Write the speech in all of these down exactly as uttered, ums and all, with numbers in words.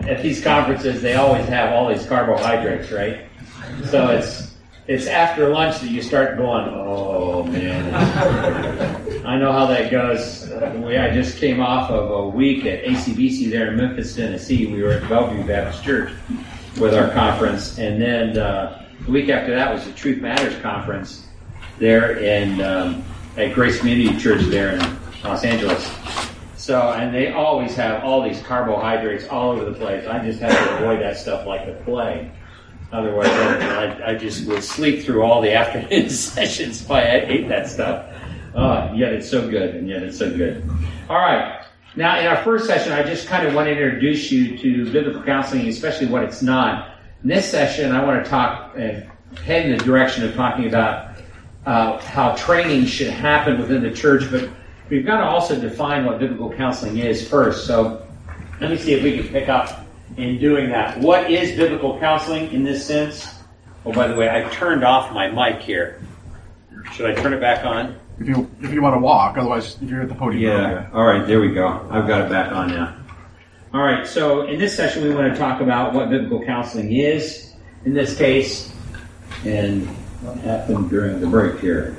at these conferences, they always have all these carbohydrates, right? So it's it's after lunch that you start going, oh, man. I know how that goes. We, I just came off of a week at A C B C there in Memphis, Tennessee. We were at Bellevue Baptist Church with our conference. And then uh, the week after that was the Truth Matters conference there in um, at Grace Community Church there in Los Angeles. So, and they always have all these carbohydrates all over the place. I just have to avoid that stuff like the plague. Otherwise, I, I just would sleep through all the afternoon sessions if I ate that stuff. Uh, yet it's so good, and yet it's so good. All right. Now, in our first session, I just kind of want to introduce you to biblical counseling, especially what it's not. In this session, I want to talk and head in the direction of talking about uh, how training should happen within the church, but we've got to also define what biblical counseling is first. So let me see if we can pick up in doing that. What is biblical counseling in this sense? Oh, by the way, I turned off my mic here. Should I turn it back on? If you if you want to walk, otherwise if you're at the podium. Yeah. yeah. All right, there we go. I've got it back on now. All right, so in this session we want to talk about what biblical counseling is in this case and what happened during the break here.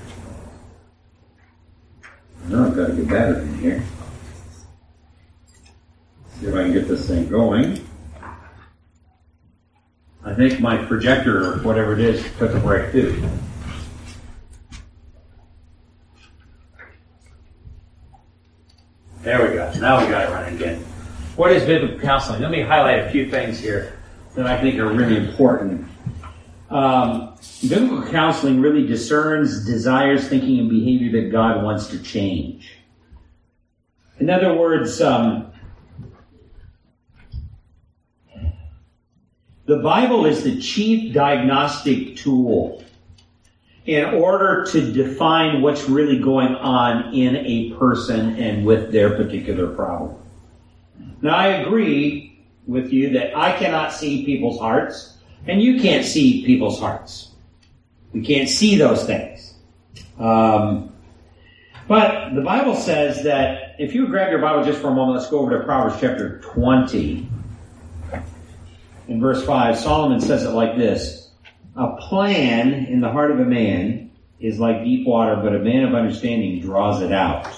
No, I've got to get better in here. See if I can get this thing going. I think my projector, or whatever it is, took a break too. There we go. Now we got it running again. What is biblical counseling? Let me highlight a few things here that I think are really important. Um, biblical counseling really discerns desires, thinking, and behavior that God wants to change. In other words, um, the Bible is the chief diagnostic tool in order to define what's really going on in a person and with their particular problem. Now, I agree with you that I cannot see people's hearts, and you can't see people's hearts. We can't see those things. Um, but the Bible says that, if you grab your Bible just for a moment, let's go over to Proverbs chapter twenty. In verse five, Solomon says it like this: a plan in the heart of a man is like deep water, but a man of understanding draws it out.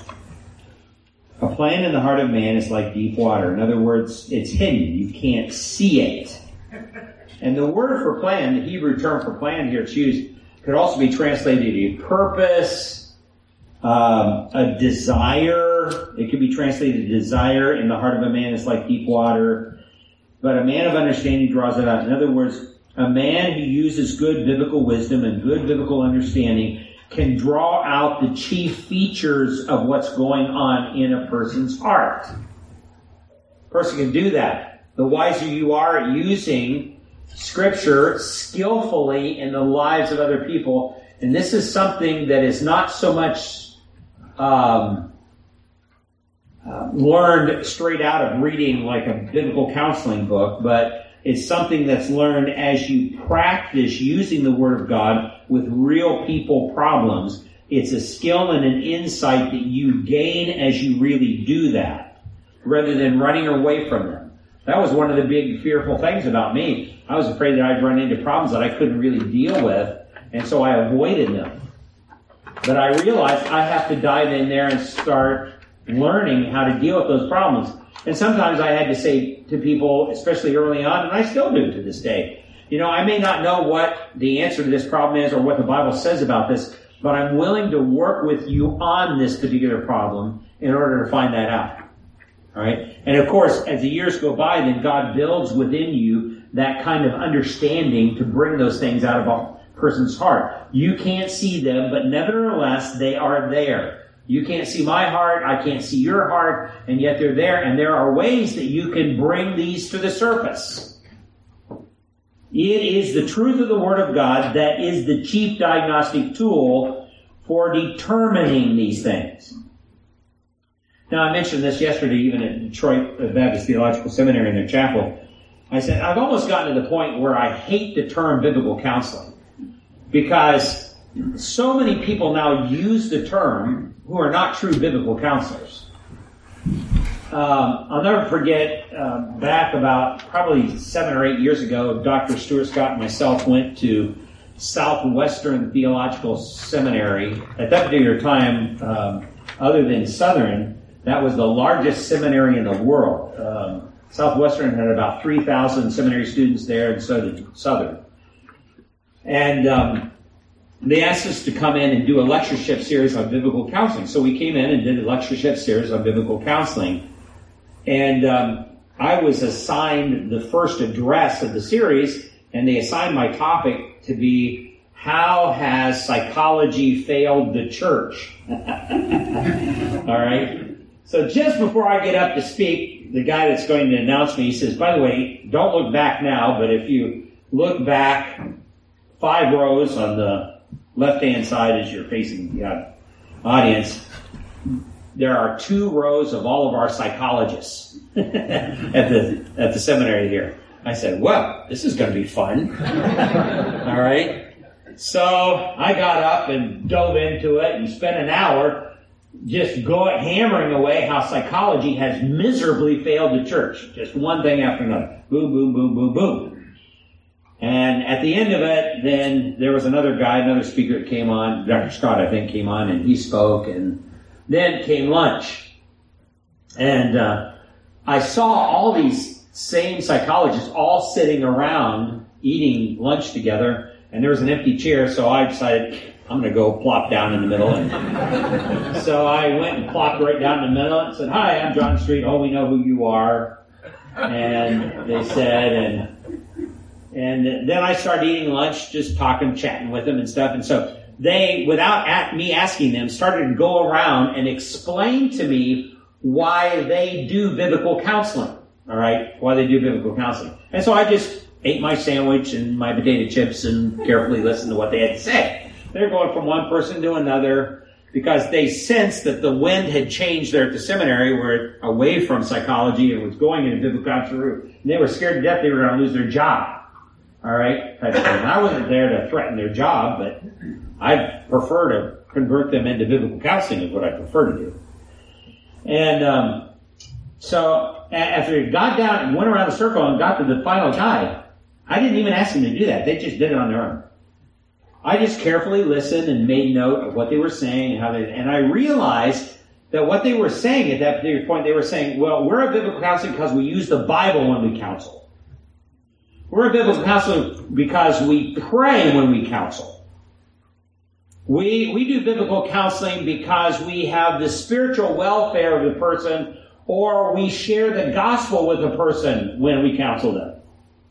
A plan in the heart of man is like deep water. In other words, it's hidden. You can't see it. And the word for plan, the Hebrew term for plan here it's used, could also be translated a purpose, um, a desire. It could be translated desire in the heart of a man is like deep water. But a man of understanding draws it out. In other words, a man who uses good biblical wisdom and good biblical understanding can draw out the chief features of what's going on in a person's heart. A person can do that. The wiser you are at using Scripture skillfully in the lives of other people, and this is something that is not so much um, uh, learned straight out of reading like a biblical counseling book, but it's something that's learned as you practice using the Word of God with real people problems. It's a skill and an insight that you gain as you really do that, rather than running away from them. That was one of the big fearful things about me. I was afraid that I'd run into problems that I couldn't really deal with, and so I avoided them. But I realized I have to dive in there and start learning how to deal with those problems. And sometimes I had to say to people, especially early on, and I still do to this day, you know, I may not know what the answer to this problem is or what the Bible says about this, but I'm willing to work with you on this particular problem in order to find that out. All right? And of course, as the years go by, then God builds within you that kind of understanding to bring those things out of a person's heart. You can't see them, but nevertheless, they are there. You can't see my heart, I can't see your heart, and yet they're there, and there are ways that you can bring these to the surface. It is the truth of the Word of God that is the chief diagnostic tool for determining these things. Now, I mentioned this yesterday, even at Detroit Baptist Theological Seminary in their chapel. I said, I've almost gotten to the point where I hate the term biblical counseling, because so many people now use the term who are not true biblical counselors. Um, I'll never forget, um, back about probably seven or eight years ago, Doctor Stuart Scott and myself went to Southwestern Theological Seminary. At that particular time, um, other than Southern, that was the largest seminary in the world. Um, Southwestern had about three thousand seminary students there, and so did Southern. And um, they asked us to come in and do a lectureship series on biblical counseling. So we came in and did a lectureship series on biblical counseling. And um, I was assigned the first address of the series, and they assigned my topic to be, how has psychology failed the church? All right? So just before I get up to speak, the guy that's going to announce me, he says, by the way, don't look back now, but if you look back five rows on the left-hand side as you're facing the uh, audience, there are two rows of all of our psychologists at the at the seminary here. I said, well, this is going to be fun. All right. So I got up and dove into it and spent an hour just going hammering away how psychology has miserably failed the church. Just one thing after another. Boom, boom, boom, boom, boom. And at the end of it, then there was another guy, another speaker that came on. Doctor Scott, I think, came on and he spoke, and then came lunch. And uh, I saw all these same psychologists all sitting around eating lunch together, and there was an empty chair, so I decided I'm going to go plop down in the middle. And so I went and plopped right down in the middle and said, hi, I'm John Street. Oh, we know who you are. And they said, and and then I started eating lunch, just talking, chatting with them and stuff. And so they, without at me asking them, started to go around and explain to me why they do biblical counseling. All right? Why they do biblical counseling. And so I just ate my sandwich and my potato chips and carefully listened to what they had to say. They're going from one person to another because they sensed that the wind had changed there at the seminary, where away from psychology and was going in a biblical counseling route. And they were scared to death they were going to lose their job. All right? And I wasn't there to threaten their job, but I prefer to convert them into biblical counseling is what I prefer to do. And um, so after it got down and went around the circle and got to the final guy, I didn't even ask them to do that. They just did it on their own. I just carefully listened and made note of what they were saying and how they, and I realized that what they were saying at that particular point, they were saying, well, we're a biblical counselor because we use the Bible when we counsel. We're a biblical counselor because we pray when we counsel. We, we do biblical counseling because we have the spiritual welfare of the person, or we share the gospel with the person when we counsel them.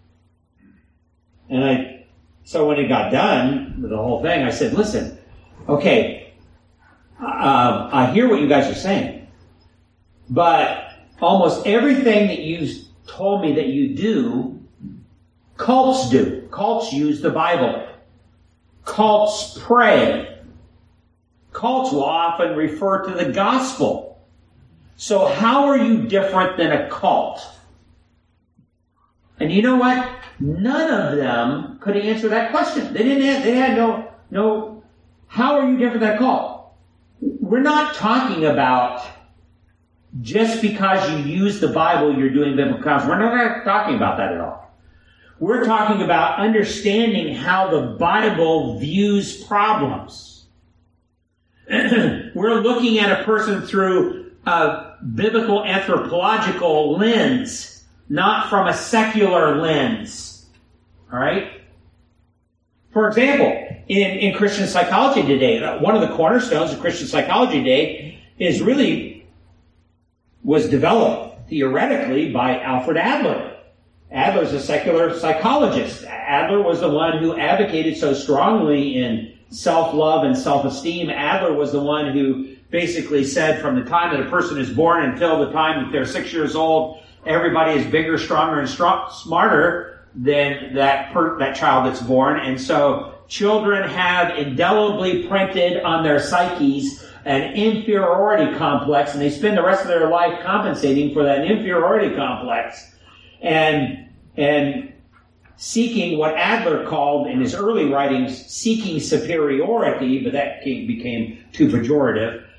And I, so when it got done with the whole thing, I said, listen, okay, uh, I hear what you guys are saying, but almost everything that you told me that you do, cults do. Cults use the Bible. Cults pray. Cults will often refer to the gospel. So how are you different than a cult? And you know what? None of them could answer that question. They didn't have, they had no, no, how are you different than a cult? We're not talking about just because you use the Bible, you're doing biblical counseling. We're not talking about that at all. We're talking about understanding how the Bible views problems. We're looking at a person through a biblical anthropological lens, not from a secular lens. All right? For example, in, in Christian psychology today, one of the cornerstones of Christian psychology today is really, was developed theoretically by Alfred Adler. Adler's a secular psychologist. Adler was the one who advocated so strongly in self-love and self-esteem. Adler was the one who basically said from the time that a person is born until the time that they're six years old, everybody is bigger, stronger, and strong, smarter than that per, that child that's born. And so children have indelibly printed on their psyches an inferiority complex, and they spend the rest of their life compensating for that inferiority complex. And, and seeking what Adler called in his early writings, seeking superiority, but that came, became too pejorative.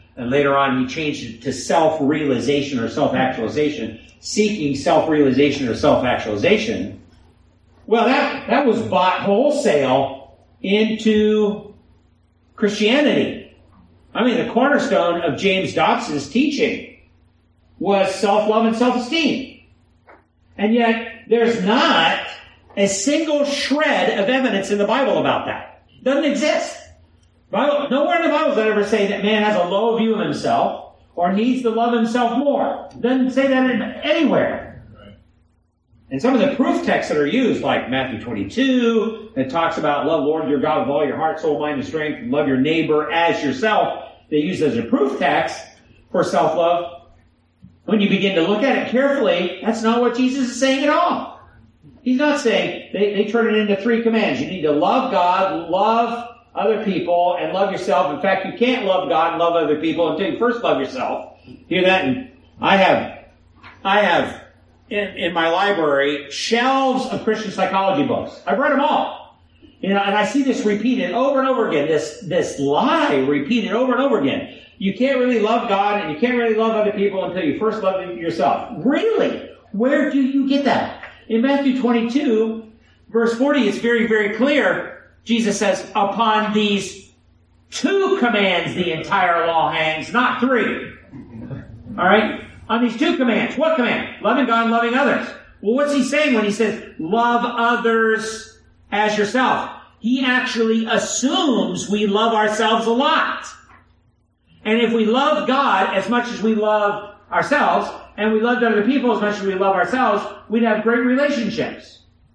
And later on, he changed it to self-realization or self-actualization, seeking self-realization or self-actualization. Well, that, that was bought wholesale into Christianity. I mean, the cornerstone of James Dobson's teaching was self-love and self-esteem. And yet, there's not a single shred of evidence in the Bible about that. It doesn't exist. Bible, nowhere in the Bible does it ever say that man has a low view of himself or needs to love himself more. It doesn't say that anywhere. Right. And some of the proof texts that are used, like Matthew twenty-two, that talks about love Lord your God with all your heart, soul, mind, and strength, and love your neighbor as yourself, they use as a proof text for self-love. When you begin to look at it carefully, that's not what Jesus is saying at all. He's not saying, they, they turn it into three commands. You need to love God, love other people, and love yourself. In fact, you can't love God and love other people until you first love yourself. Hear that? And I have, I have in, in my library shelves of Christian psychology books. I've read them all. You know, and I see this repeated over and over again. This, this lie repeated over and over again. You can't really love God and you can't really love other people until you first love yourself. Really? Where do you get that? In Matthew twenty-two, verse forty, it's very, very clear. Jesus says, upon these two commands the entire law hangs, not three. All right? On these two commands. What command? Loving God and loving others. Well, what's he saying when he says, love others as yourself? He actually assumes we love ourselves a lot. And if we love God as much as we love ourselves, and we loved other people as much as we love ourselves, we'd have great relationships.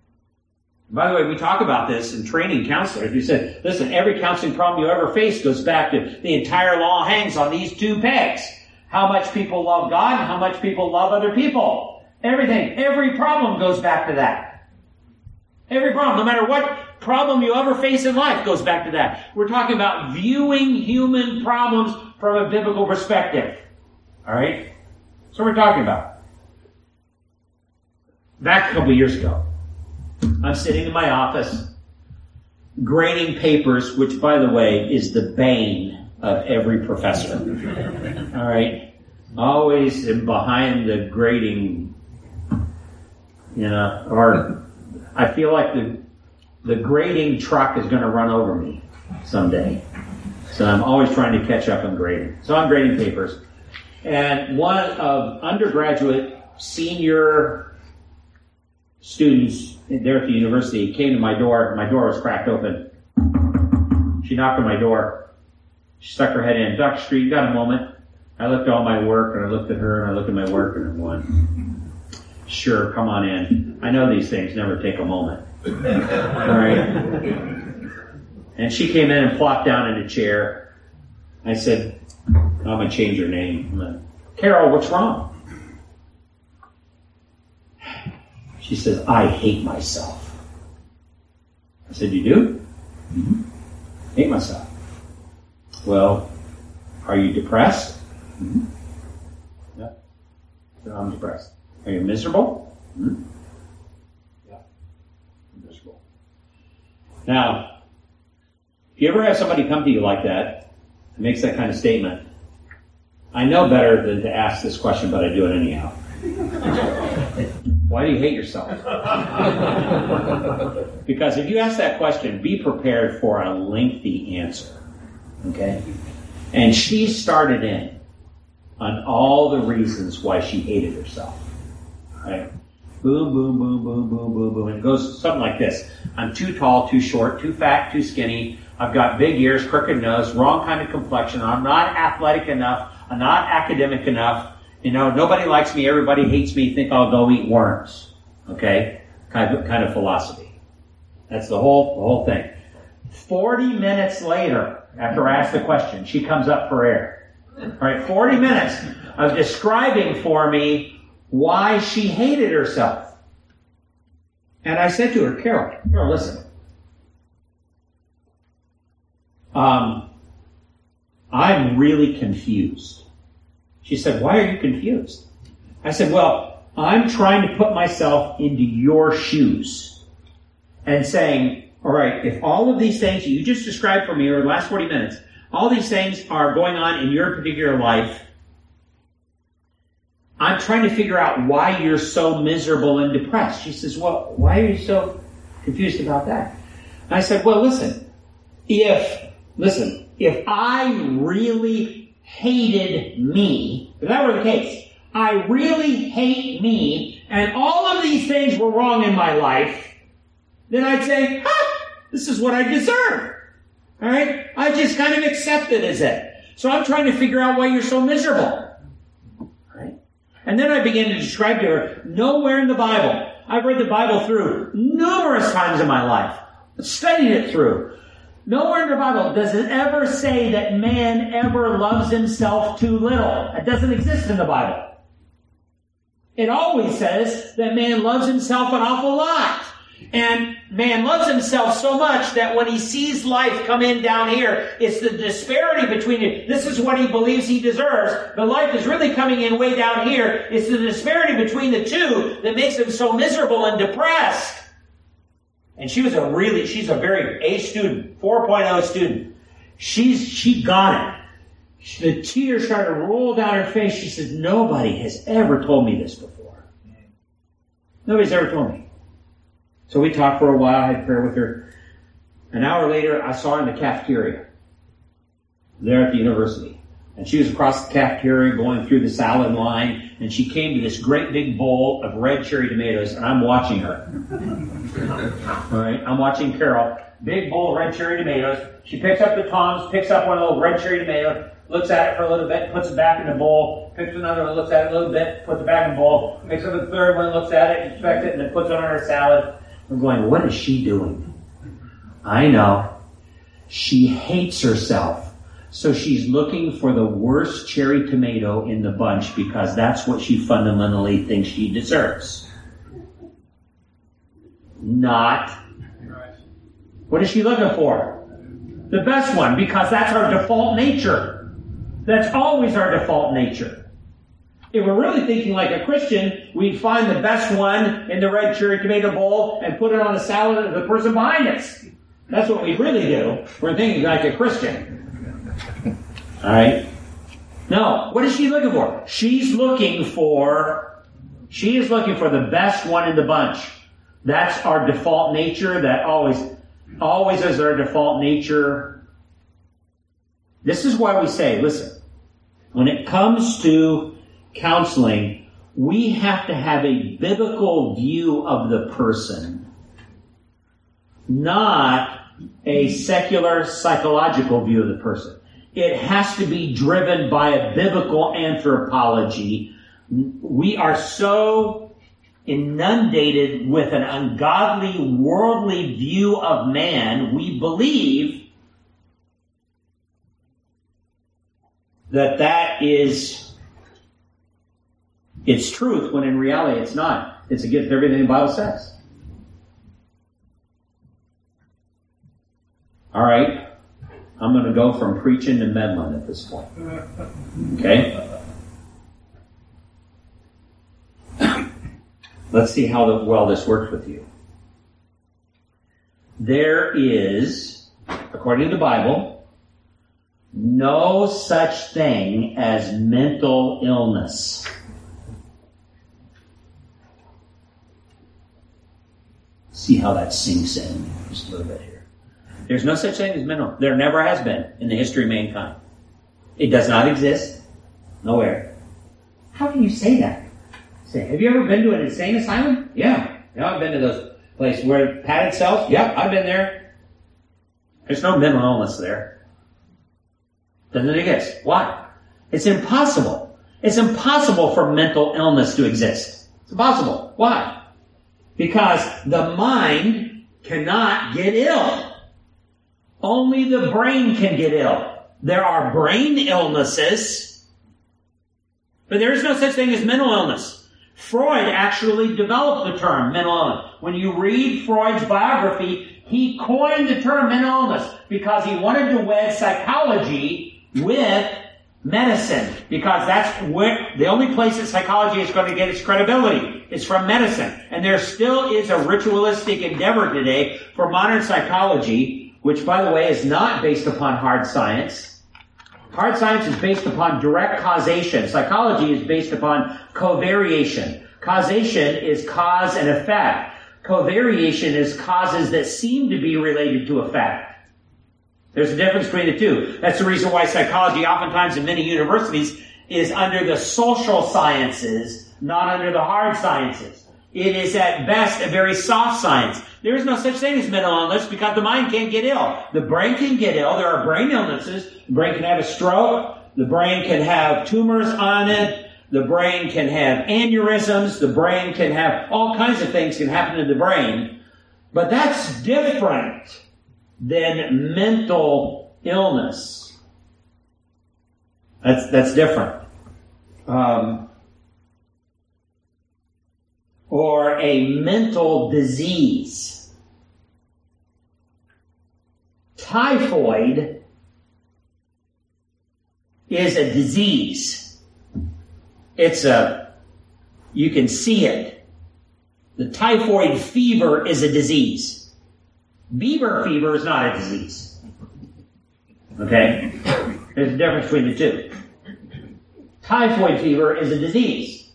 By the way, we talk about this in training counselors. We said, listen, every counseling problem you ever face goes back to the entire law hangs on these two pegs. How much people love God and how much people love other people. Everything, every problem goes back to that. Every problem, no matter what problem you ever face in life, goes back to that. We're talking about viewing human problems from a biblical perspective. All right? That's what we're talking about. Back a couple of years ago, I'm sitting in my office, grading papers, which, by the way, is the bane of every professor. All right? Always am behind the grading, you know, or I feel like the the grading truck is going to run over me someday. So I'm always trying to catch up on grading. So I'm grading papers. And one of undergraduate senior students there at the university came to my door. My door was cracked open. She knocked on my door. She stuck her head in. Doctor Street, you got a moment? I looked at all my work, and I looked at her, and I looked at my work, and I'm going, sure, come on in. I know these things never take a moment. All right? And she came in and plopped down in a chair. I said, I'm going to change her name. I'm like, Carol, what's wrong? She says, I hate myself. I said, you do? Mm-hmm. Hate myself. Well, are you depressed? Mm-hmm. Yeah. So I'm depressed. Are you miserable? Mm-hmm. Yeah. I'm miserable. Now, if you ever have somebody come to you like that, that makes that kind of statement, I know better than to ask this question, but I do it anyhow. Why do you hate yourself? Because if you ask that question, be prepared for a lengthy answer. Okay? And she started in on all the reasons why she hated herself. Right? Boom, boom, boom, boom, boom, boom, boom. And it goes something like this. I'm too tall, too short, too fat, too skinny. I've got big ears, crooked nose, wrong kind of complexion. I'm not athletic enough. I'm not academic enough. You know, nobody likes me. Everybody hates me. Think I'll go eat worms. Okay? Kind of, kind of philosophy. That's the whole, the whole thing. Forty minutes later, after I ask the question, she comes up for air. All right, forty minutes of describing for me why she hated herself. And I said to her, Carol, Carol, listen. Um, I'm really confused. She said, why are you confused? I said, well, I'm trying to put myself into your shoes and saying, all right, if all of these things you just described for me over the last forty minutes, all these things are going on in your particular life. I'm trying to figure out why you're so miserable and depressed. She says, well, why are you so confused about that? And I said, well, listen, if, listen, if I really hated me, if that were the case, I really hate me, and all of these things were wrong in my life, then I'd say, ha, this is what I deserve. All right? I just kind of accept it as it. So I'm trying to figure out why you're so miserable. And then I began to describe to her, nowhere in the Bible, I've read the Bible through numerous times in my life, studied it through. Nowhere in the Bible does it ever say that man ever loves himself too little. It doesn't exist in the Bible. It always says that man loves himself an awful lot. And man loves himself so much that when he sees life come in down here, it's the disparity between it. This is what he believes he deserves, but life is really coming in way down here. It's the disparity between the two that makes him so miserable and depressed. And she was a really, she's a very A student, four point oh student. She's, she got it. The tears started to roll down her face. She said, nobody has ever told me this before. Nobody's ever told me. So we talked for a while, I had prayer with her. An hour later, I saw her in the cafeteria there at the university. And she was across the cafeteria going through the salad line, and she came to this great big bowl of red cherry tomatoes, and I'm watching her. All right, I'm watching Carol. Big bowl of red cherry tomatoes. She picks up the tongs, picks up one of those red cherry tomatoes, looks at it for a little bit, puts it back in the bowl, picks another one, looks at it a little bit, puts it back in the bowl, picks up the third one, looks at it, inspects it, and then puts it on her salad. I'm going, what is she doing? I know. She hates herself. So she's looking for the worst cherry tomato in the bunch because that's what she fundamentally thinks she deserves. Not. What is she looking for? The best one, because that's our default nature. That's always our default nature. If we're really thinking like a Christian, we'd find the best one in the red cherry tomato bowl and put it on the salad of the person behind us. That's what we really do. We're thinking like a Christian. All right? No. What is she looking for? She's looking for, she is looking for the best one in the bunch. That's our default nature. That always, always is our default nature. This is why we say, listen, when it comes to counseling, we have to have a biblical view of the person, not a secular psychological view of the person. It has to be driven by a biblical anthropology. We are so inundated with an ungodly, worldly view of man, we believe that that is it's truth, when in reality it's not. It's against everything the Bible says. All right. I'm going to go from preaching to meddling at this point. Okay? Let's see how well this works with you. There is, according to the Bible, no such thing as mental illness. See how that sinks in just a little bit here. There's no such thing as mental. There never has been in the history of mankind. It does not exist. Nowhere. How can you say that? Say, have you ever been to an insane asylum? Yeah. Yeah, I've been to those places where padded cells. Yep, I've been there. There's no mental illness there. Doesn't exist. Why? It's impossible. It's impossible for mental illness to exist. It's impossible. Why? Because the mind cannot get ill. Only the brain can get ill. There are brain illnesses, but there is no such thing as mental illness. Freud actually developed the term mental illness. When you read Freud's biography, he coined the term mental illness because he wanted to wed psychology with medicine, because that's where the only place that psychology is going to get its credibility is from medicine. And there still is a ritualistic endeavor today for modern psychology, which, by the way, is not based upon hard science. Hard science is based upon direct causation. Psychology is based upon covariation. Causation is cause and effect. Covariation is causes that seem to be related to effect. There's a difference between the two. That's the reason why psychology oftentimes in many universities is under the social sciences, not under the hard sciences. It is at best a very soft science. There is no such thing as mental illness because the mind can't get ill. The brain can get ill. There are brain illnesses. The brain can have a stroke. The brain can have tumors on it. The brain can have aneurysms. The brain can have all kinds of things can happen to the brain. But that's different than mental illness. That's, that's different. Um, or a mental disease. Typhoid is a disease. It's a, you can see it. The typhoid fever is a disease. Beaver fever is not a disease. Okay? There's a difference between the two. Typhoid fever is a disease.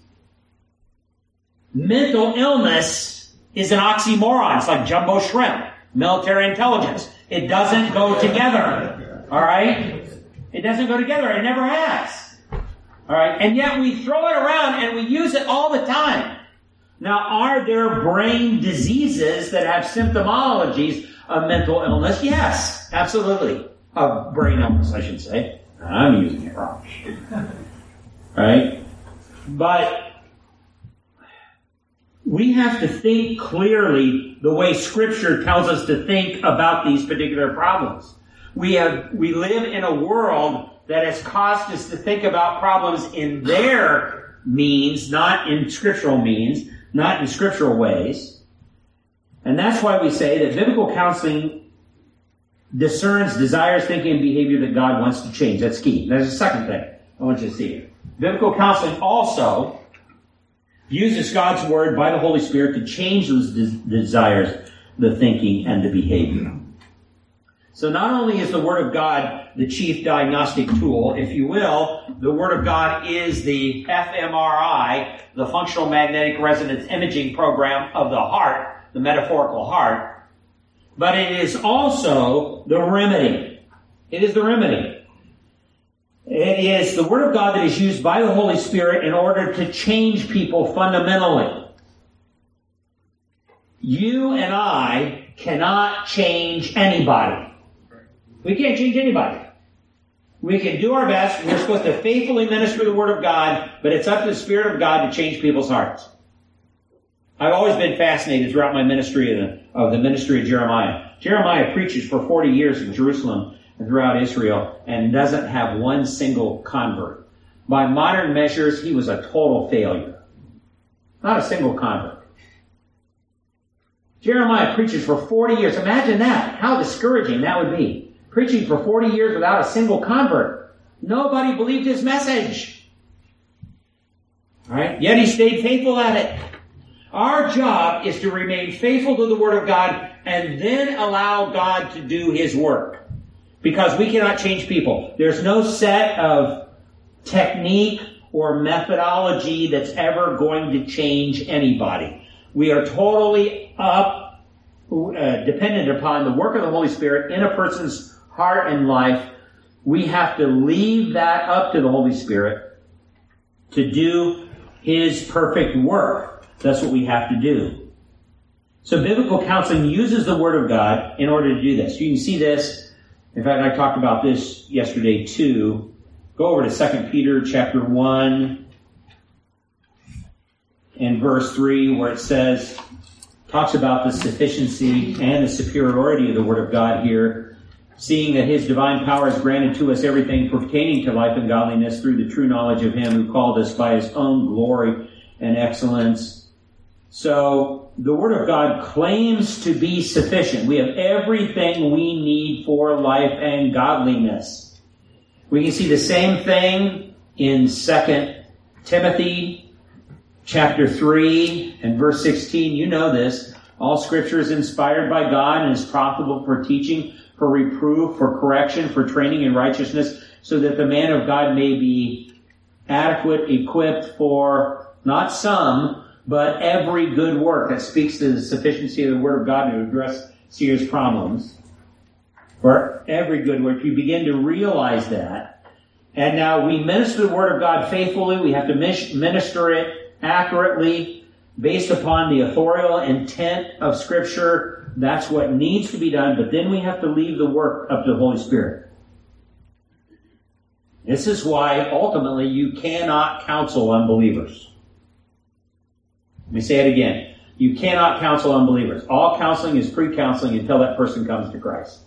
Mental illness is an oxymoron. It's like jumbo shrimp, military intelligence. It doesn't go together. All right? It doesn't go together. It never has. All right? And yet we throw it around and we use it all the time. Now, are there brain diseases that have symptomologies of mental illness? Yes, absolutely. Of brain illness, I should say. I'm using it wrong. Right? But we have to think clearly the way Scripture tells us to think about these particular problems. We have, we live in a world that has caused us to think about problems in their means, not in scriptural means, not in scriptural ways. And that's why we say that biblical counseling discerns desires, thinking, and behavior that God wants to change. That's key. There's a second thing I want you to see here. Biblical counseling also uses God's Word by the Holy Spirit to change those des- desires, the thinking, and the behavior. So not only is the Word of God the chief diagnostic tool, if you will, the Word of God is the F M R I, the functional magnetic resonance imaging program of the heart, the metaphorical heart, but it is also the remedy. It is the remedy. It is the Word of God that is used by the Holy Spirit in order to change people fundamentally. You and I cannot change anybody. We can't change anybody. We can do our best. We're supposed to faithfully minister the Word of God, but it's up to the Spirit of God to change people's hearts. I've always been fascinated throughout my ministry of the, of the ministry of Jeremiah. Jeremiah preaches for forty years in Jerusalem and throughout Israel and doesn't have one single convert. By modern measures, he was a total failure. Not a single convert. Jeremiah preaches for forty years. Imagine that. How discouraging that would be. Preaching for forty years without a single convert. Nobody believed his message. All right? Yet he stayed faithful at it. Our job is to remain faithful to the Word of God and then allow God to do His work. Because we cannot change people. There's no set of technique or methodology that's ever going to change anybody. We are totally up, uh, dependent upon the work of the Holy Spirit in a person's heart and life. We have to leave that up to the Holy Spirit to do His perfect work. That's what we have to do. So biblical counseling uses the Word of God in order to do this. You can see this. In fact, I talked about this yesterday too. Go over to Second Peter chapter one and verse three, where it says, talks about the sufficiency and the superiority of the Word of God here, seeing that His divine power has granted to us everything pertaining to life and godliness through the true knowledge of Him who called us by His own glory and excellence. So, the Word of God claims to be sufficient. We have everything we need for life and godliness. We can see the same thing in Second Timothy chapter three and verse sixteen. You know this. All Scripture is inspired by God and is profitable for teaching, for reproof, for correction, for training in righteousness, so that the man of God may be adequate, equipped for not some, but every good work. That speaks to the sufficiency of the Word of God to address serious problems. For every good work. You begin to realize that. And now we minister the Word of God faithfully. We have to minister it accurately based upon the authorial intent of Scripture. That's what needs to be done. But then we have to leave the work up to the Holy Spirit. This is why, ultimately, you cannot counsel unbelievers. Let me say it again. You cannot counsel unbelievers. All counseling is pre-counseling until that person comes to Christ.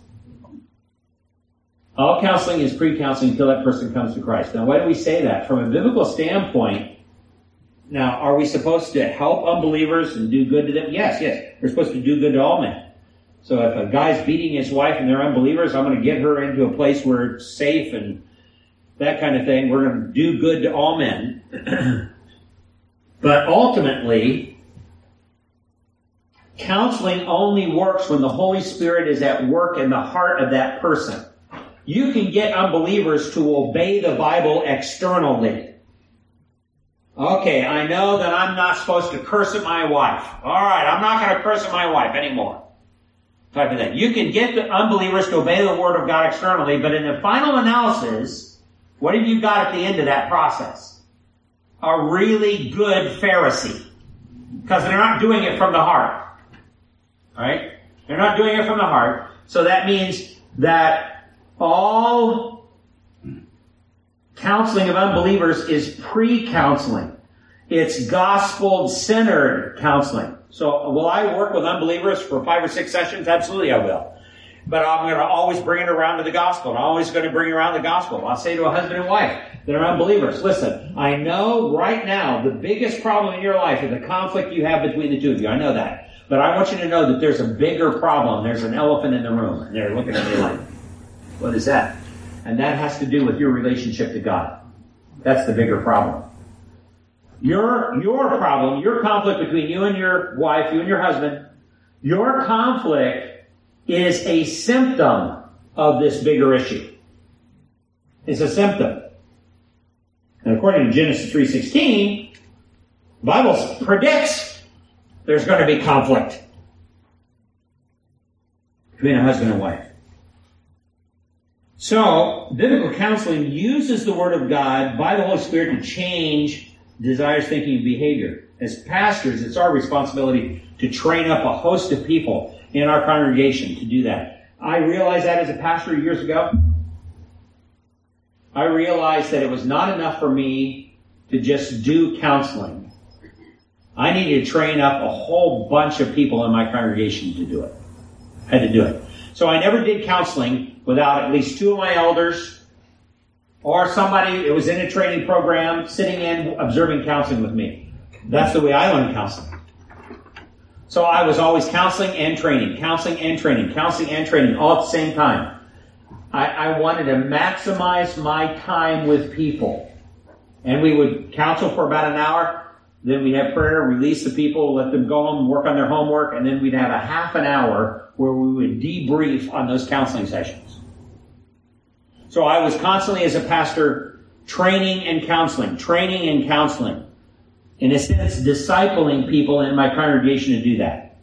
All counseling is pre-counseling until that person comes to Christ. Now, why do we say that? From a biblical standpoint, now, are we supposed to help unbelievers and do good to them? Yes, yes. We're supposed to do good to all men. So if a guy's beating his wife and they're unbelievers, I'm going to get her into a place where it's safe and that kind of thing. We're going to do good to all men. But ultimately, counseling only works when the Holy Spirit is at work in the heart of that person. You can get unbelievers to obey the Bible externally. Okay, I know that I'm not supposed to curse at my wife. All right, I'm not going to curse at my wife anymore. Type of thing. You can get the unbelievers to obey the Word of God externally, but in the final analysis, what have you got at the end of that process? A really good Pharisee. Because they're not doing it from the heart. Right? They're not doing it from the heart. So that means that all counseling of unbelievers is pre-counseling. It's gospel-centered counseling. So will I work with unbelievers for five or six sessions? Absolutely I will. But I'm going to always bring it around to the gospel. I'm always going to bring around the gospel. I'll say to a husband and wife that are unbelievers, listen, I know right now the biggest problem in your life is the conflict you have between the two of you. I know that. But I want you to know that there's a bigger problem. There's an elephant in the room. And they're looking at me like, what is that? And that has to do with your relationship to God. That's the bigger problem. Your, your problem, your conflict between you and your wife, you and your husband, your conflict is a symptom of this bigger issue. It's a symptom. And according to Genesis three sixteen, the Bible predicts there's going to be conflict between a husband and wife. So, biblical counseling uses the Word of God by the Holy Spirit to change desires, thinking, and behavior. As pastors, it's our responsibility to train up a host of people in our congregation to do that. I realized that as a pastor years ago. I realized that it was not enough for me to just do counseling. I needed to train up a whole bunch of people in my congregation to do it. I had to do it. So I never did counseling without at least two of my elders or somebody that was in a training program sitting in observing counseling with me. That's the way I learned counseling. So I was always counseling and training, counseling and training, counseling and training all at the same time. I, I wanted to maximize my time with people. And we would counsel for about an hour, then we'd have prayer, release the people, let them go home and work on their homework, and then we'd have a half an hour where we would debrief on those counseling sessions. So I was constantly, as a pastor, training and counseling, training and counseling. In a sense, discipling people in my congregation to do that.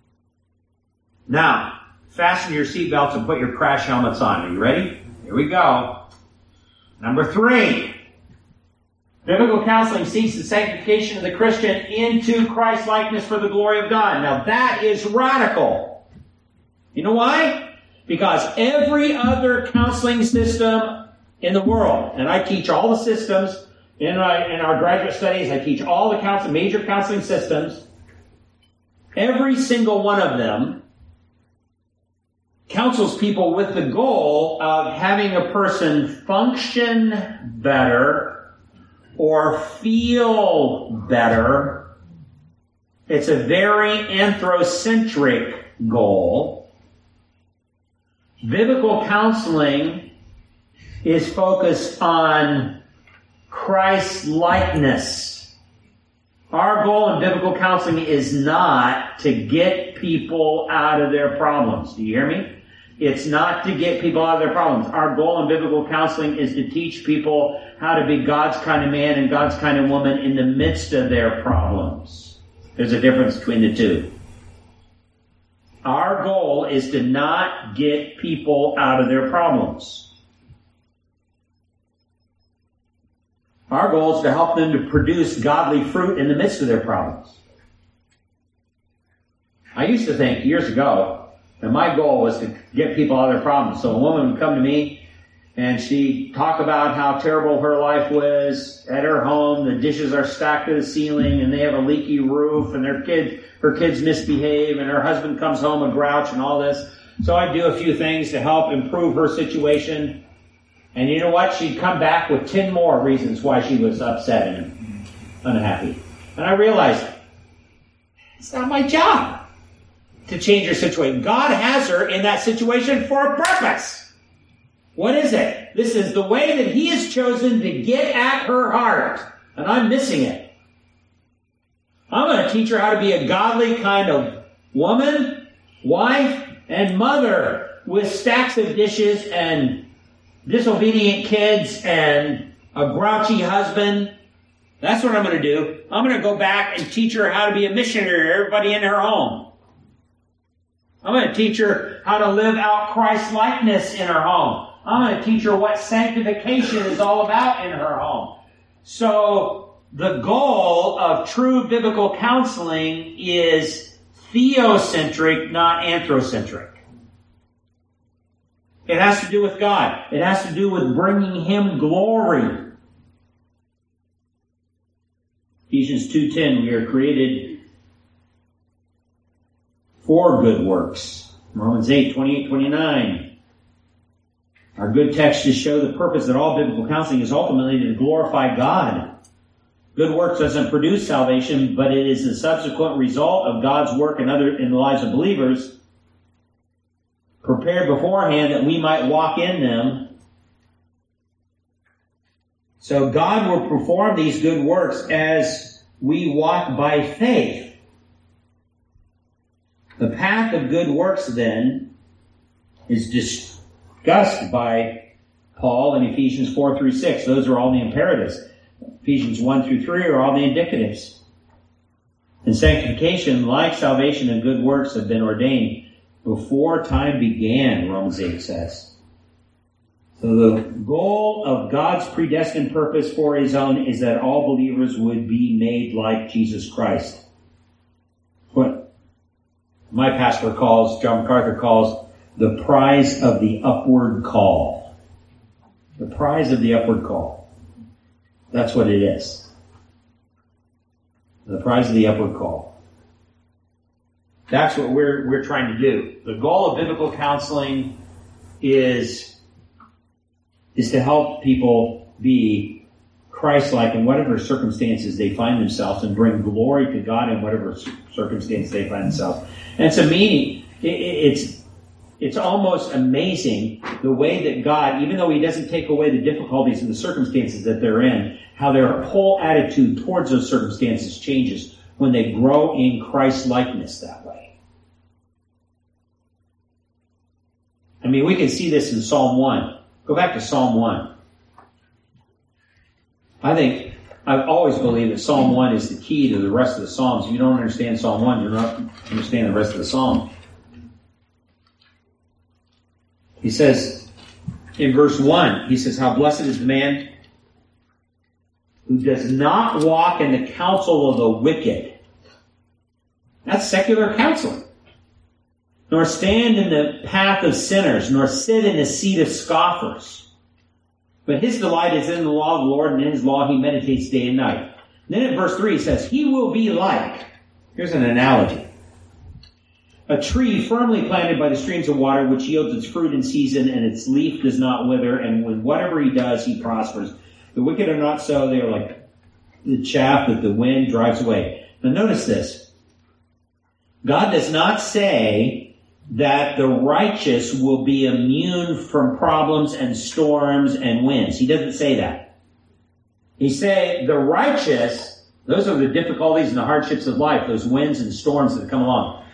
Now, fasten your seatbelts and put your crash helmets on. Are you ready? Here we go. Number three. Biblical counseling seeks the sanctification of the Christian into Christ-likeness for the glory of God. Now that is radical. You know why? Because every other counseling system in the world, and I teach all the systems in our, in our graduate studies, I teach all the counseling, major counseling systems, every single one of them counsels people with the goal of having a person function better or feel better. It's a very anthrocentric goal. Biblical counseling is focused on Christ-likeness. Our goal in biblical counseling is not to get people out of their problems. Do you hear me? It's not to get people out of their problems. Our goal in biblical counseling is to teach people how to be God's kind of man and God's kind of woman in the midst of their problems. There's a difference between the two. Our goal is to not get people out of their problems. Our goal is to help them to produce godly fruit in the midst of their problems. I used to think years ago that my goal was to get people out of their problems. So a woman would come to me and she'd talk about how terrible her life was at her home. The dishes are stacked to the ceiling and they have a leaky roof and their kids, her kids misbehave and her husband comes home a grouch and all this. So I'd do a few things to help improve her situation. And you know what? She'd come back with ten more reasons why she was upset and unhappy. And I realized, it's not my job to change her situation. God has her in that situation for a purpose. What is it? This is the way that He has chosen to get at her heart. And I'm missing it. I'm going to teach her how to be a godly kind of woman, wife, and mother with stacks of dishes and disobedient kids and a grouchy husband. That's what I'm going to do. I'm going to go back and teach her how to be a missionary to everybody in her home. I'm going to teach her how to live out Christ-likeness in her home. I'm going to teach her what sanctification is all about in her home. So the goal of true biblical counseling is theocentric, not anthrocentric. It has to do with God. It has to do with bringing Him glory. Ephesians two ten, we are created for good works. Romans eight twenty-eight twenty-nine. Our good texts show the purpose that all biblical counseling is ultimately to glorify God. Good works doesn't produce salvation, but it is the subsequent result of God's work in other in the lives of believers, prepared beforehand that we might walk in them. So God will perform these good works as we walk by faith. The path of good works, then, is discussed by Paul in Ephesians four through six. Those are all the imperatives. Ephesians one through three are all the indicatives. And sanctification, like salvation and good works, have been ordained before time began, Romans eight says. So the goal of God's predestined purpose for His own is that all believers would be made like Jesus Christ. What my pastor calls, John MacArthur calls, the prize of the upward call. The prize of the upward call. That's what it is. The prize of the upward call. That's what we're we're trying to do. The goal of biblical counseling is, is to help people be Christ-like in whatever circumstances they find themselves and bring glory to God in whatever circumstance they find themselves. And it's a meaning. It's it's almost amazing the way that God, even though He doesn't take away the difficulties and the circumstances that they're in, how their whole attitude towards those circumstances changes when they grow in Christ-likeness that way. I mean, we can see this in Psalm one. Go back to Psalm one. I think, I've always believed that Psalm one is the key to the rest of the Psalms. If you don't understand Psalm one, you're not understand the rest of the Psalm. He says, in verse one, he says, how blessed is the man who does not walk in the counsel of the wicked. That's secular counseling. Nor stand in the path of sinners, nor sit in the seat of scoffers. But his delight is in the law of the Lord, and in His law He meditates day and night. And then in verse three he says, He will be like, here's an analogy, a tree firmly planted by the streams of water, which yields its fruit in season, and its leaf does not wither, and with whatever he does, he prospers. The wicked are not so, they are like the chaff that the wind drives away. Now notice this. God does not say that the righteous will be immune from problems and storms and winds. He doesn't say that. He say the righteous, those are the difficulties and the hardships of life, those winds and storms that come along.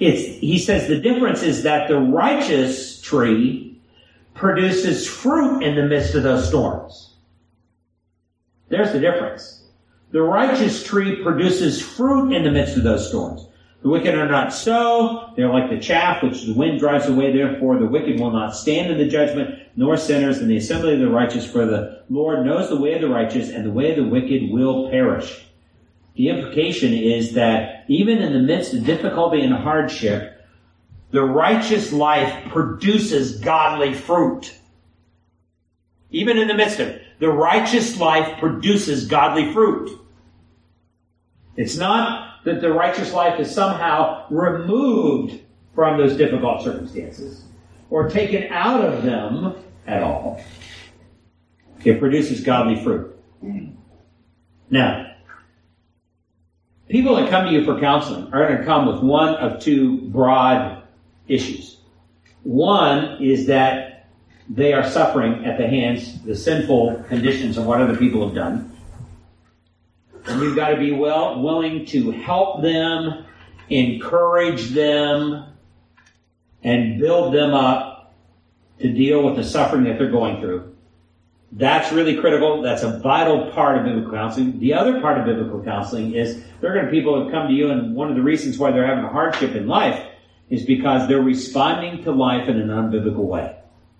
It's, he says the difference is that the righteous tree produces fruit in the midst of those storms. There's the difference. The righteous tree produces fruit in the midst of those storms. The wicked are not so. They're like the chaff which the wind drives away. Therefore, the wicked will not stand in the judgment, nor sinners in the assembly of the righteous. For the Lord knows the way of the righteous, and the way of the wicked will perish. The implication is that even in the midst of difficulty and hardship, the righteous life produces godly fruit. Even in the midst of it, the righteous life produces godly fruit. It's not that the righteous life is somehow removed from those difficult circumstances or taken out of them at all. It produces godly fruit. Now, people that come to you for counseling are going to come with one of two broad issues. One is that they are suffering at the hands, the sinful conditions of what other people have done. And you've got to be well willing to help them, encourage them, and build them up to deal with the suffering that they're going through. That's really critical. That's a vital part of biblical counseling. The other part of biblical counseling is there are going to be people who come to you, and one of the reasons why they're having a hardship in life is because they're responding to life in an unbiblical way.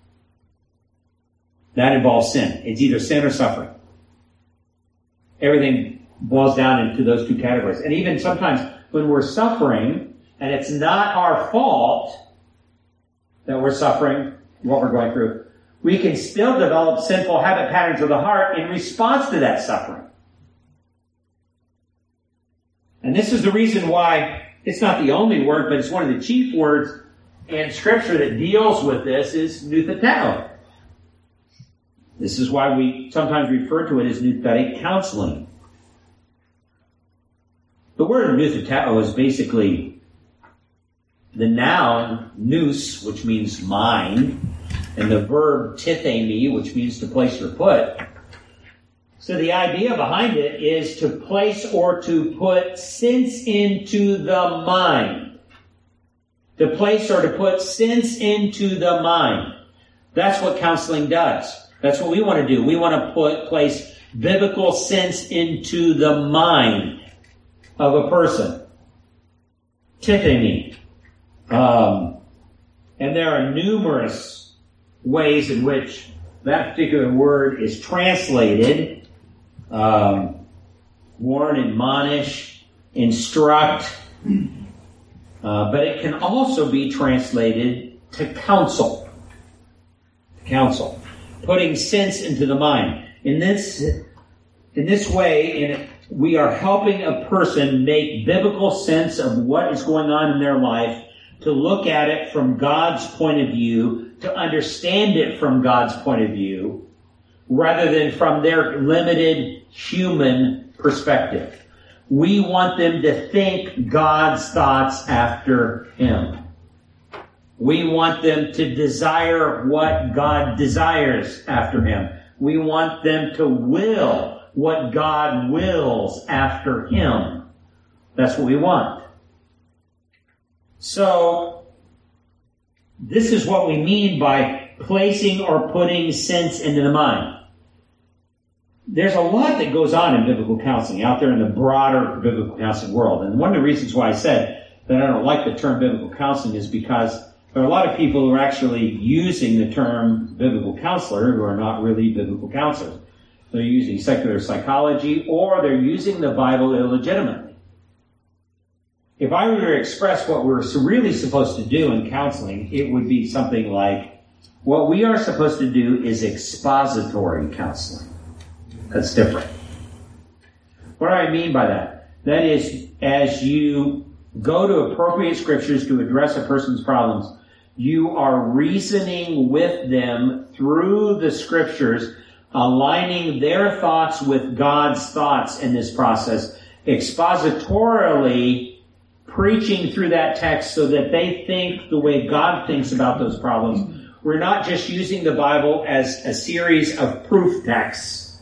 That involves sin. It's either sin or suffering. Everything boils down into those two categories. And even sometimes when we're suffering, and it's not our fault that we're suffering what we're going through, we can still develop sinful habit patterns of the heart in response to that suffering. And this is the reason why it's not the only word, but it's one of the chief words in Scripture that deals with this is nutheteo. This is why we sometimes refer to it as nuthetic counseling. The word nutheteo is basically the noun nous, which means mind, and the verb tithemi, which means to place or put. So the idea behind it is to place or to put sense into the mind. To place or to put sense into the mind. That's what counseling does. That's what we want to do. We want to put place biblical sense into the mind of a person. Tithemi. Um, and there are numerous ways in which that particular word is translated. Um, warn, admonish, instruct. Uh, but it can also be translated to counsel. Counsel. Putting sense into the mind. In this, in this way, in it, we are helping a person make biblical sense of what is going on in their life, to look at it from God's point of view, to understand it from God's point of view, rather than from their limited human perspective. We want them to think God's thoughts after Him. We want them to desire what God desires after Him. We want them to will what God wills after Him. That's what we want. So, this is what we mean by placing or putting sense into the mind. There's a lot that goes on in biblical counseling out there in the broader biblical counseling world. And one of the reasons why I said that I don't like the term biblical counseling is because there are a lot of people who are actually using the term biblical counselor who are not really biblical counselors. They're using secular psychology, or they're using the Bible illegitimately. If I were to express what we're really supposed to do in counseling, it would be something like, what we are supposed to do is expository counseling. That's different. What do I mean by that? That is, as you go to appropriate scriptures to address a person's problems, you are reasoning with them through the scriptures, aligning their thoughts with God's thoughts in this process, expositorily preaching through that text so that they think the way God thinks about those problems. We're not just using the Bible as a series of proof texts.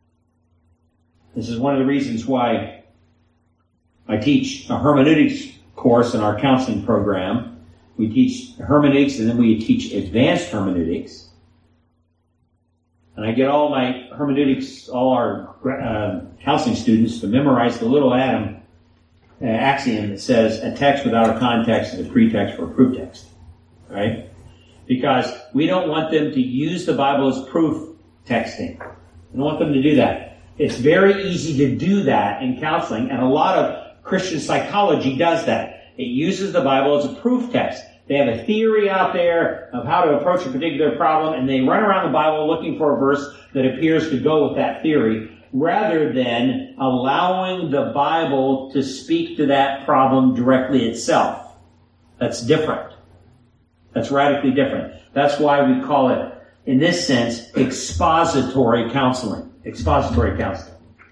This is one of the reasons why I teach a hermeneutics course in our counseling program. We teach hermeneutics, and then we teach advanced hermeneutics. And I get all my hermeneutics, all our uh, counseling students to memorize the little atom uh, axiom that says a text without a context is a pretext for a proof text, right? Because we don't want them to use the Bible as proof texting. We don't want them to do that. It's very easy to do that in counseling, and a lot of Christian psychology does that. It uses the Bible as a proof text. They have a theory out there of how to approach a particular problem, and they run around the Bible looking for a verse that appears to go with that theory, rather than allowing the Bible to speak to that problem directly itself. That's different. That's radically different. That's why we call it, in this sense, expository counseling. Expository counseling.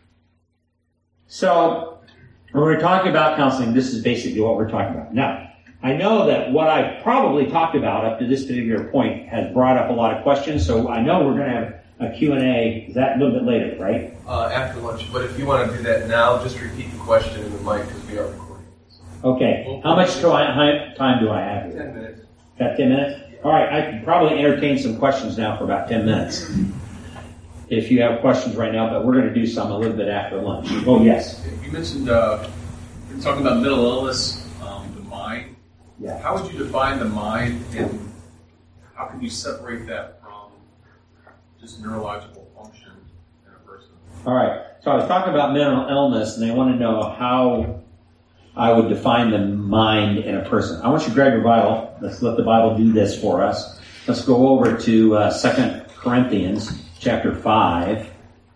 So, when we're talking about counseling, this is basically what we're talking about. Now, I know that what I've probably talked about up to this particular point has brought up a lot of questions, so I know we're going to have a Q and A. Is that a little bit later, right? Uh, after lunch, but if you want to do that now, just repeat the question in the mic because we are recording this. Okay. How much time do I have here? Ten minutes. Got ten minutes? All right, I can probably entertain some questions now for about ten minutes. If you have questions right now, but we're going to do some a little bit after lunch. Oh, yes. You mentioned, uh, you're talking about mental illness, um, the mind. Yeah. How would you define the mind, and how can you separate that from just neurological function in a person? All right. So I was talking about mental illness, and they want to know how I would define the mind in a person. I want you to grab your Bible. Let's let the Bible do this for us. Let's go over to uh, Second Corinthians chapter five.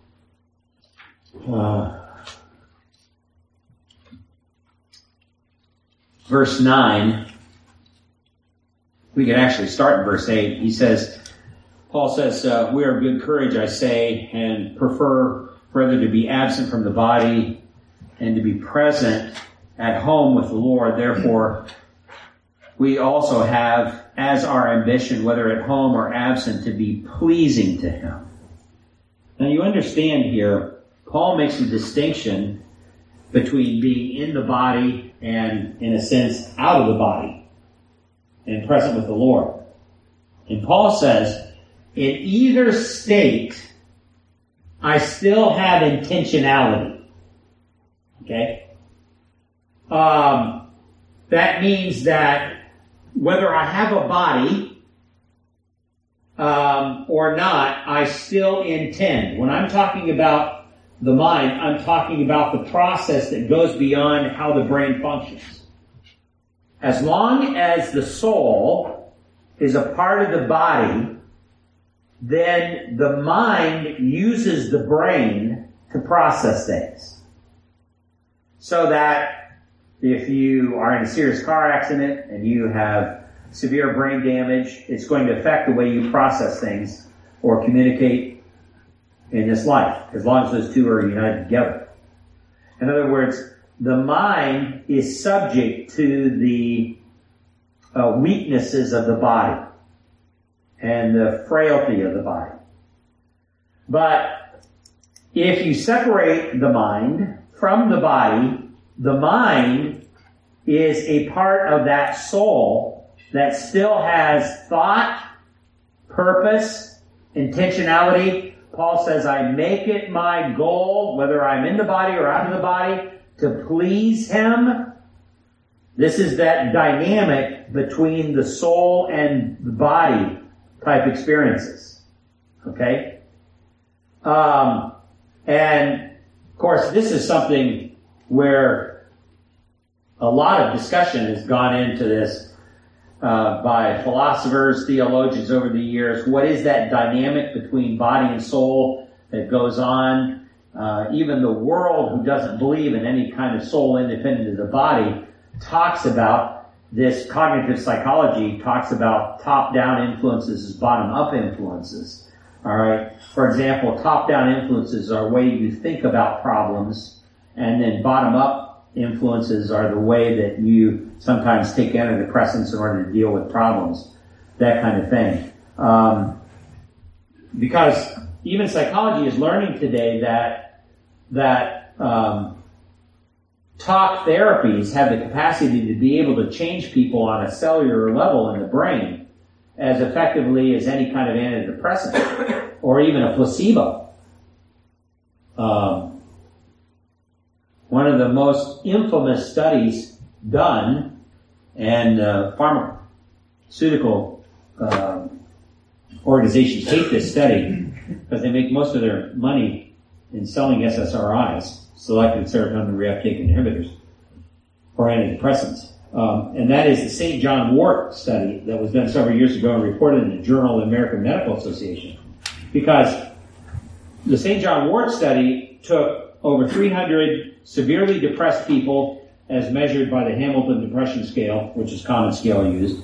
Uh, verse nine. We could actually start in verse eight. He says, Paul says, uh, we are of good courage, I say, and prefer rather to be absent from the body and to be present at home with the Lord. Therefore, we also have as our ambition, whether at home or absent, to be pleasing to Him. Now you understand here, Paul makes a distinction between being in the body and, in a sense, out of the body and present with the Lord. And Paul says, in either state, I still have intentionality. Okay? Um, that means that whether I have a body um, or not, I still intend. When I'm talking about the mind, I'm talking about the process that goes beyond how the brain functions. As long as the soul is a part of the body, then the mind uses the brain to process things. So that if you are in a serious car accident and you have severe brain damage, it's going to affect the way you process things or communicate in this life, as long as those two are united together. In other words, the mind is subject to the uh, weaknesses of the body and the frailty of the body. But if you separate the mind from the body, the mind is a part of that soul that still has thought, purpose, intentionality. Paul says, I make it my goal, whether I'm in the body or out of the body, to please Him. This is that dynamic between the soul and the body type experiences. Okay? Um, and, of course, this is something where a lot of discussion has gone into this uh, by philosophers, theologians over the years. What is that dynamic between body and soul that goes on? Uh, even the world, who doesn't believe in any kind of soul independent of the body, talks about this. Cognitive psychology talks about top-down influences as bottom-up influences. All right. For example, top-down influences are the way you think about problems, and then bottom-up influences are the way that you sometimes take antidepressants in order to deal with problems, that kind of thing. Um, because even psychology is learning today that that um, talk therapies have the capacity to be able to change people on a cellular level in the brain as effectively as any kind of antidepressant or even a placebo. Um, one of the most infamous studies done, and uh, pharmaceutical uh, organizations hate this study because they make most of their money in selling S S R Is, selective serotonin reuptake inhibitors, or antidepressants. Um, and that is the Saint John Wort study that was done several years ago and reported in the Journal of the American Medical Association. Because the Saint John Wort study took over three hundred severely depressed people as measured by the Hamilton Depression Scale, which is a common scale used,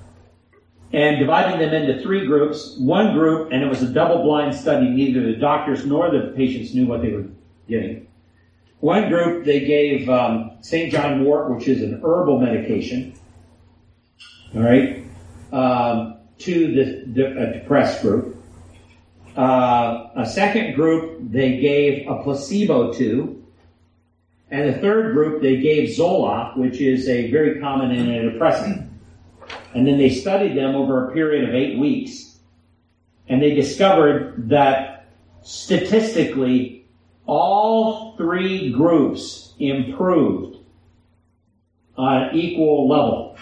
and dividing them into three groups. One group, and it was a double-blind study, neither the doctors nor the patients knew what they were getting. One group, they gave um, Saint John Wort, which is an herbal medication, all right, um, to the de- a depressed group. Uh, a second group, they gave a placebo to. And the third group, they gave Zoloft, which is a very common antidepressant. And then they studied them over a period of eight weeks. And they discovered that statistically, all three groups improved on an equal level.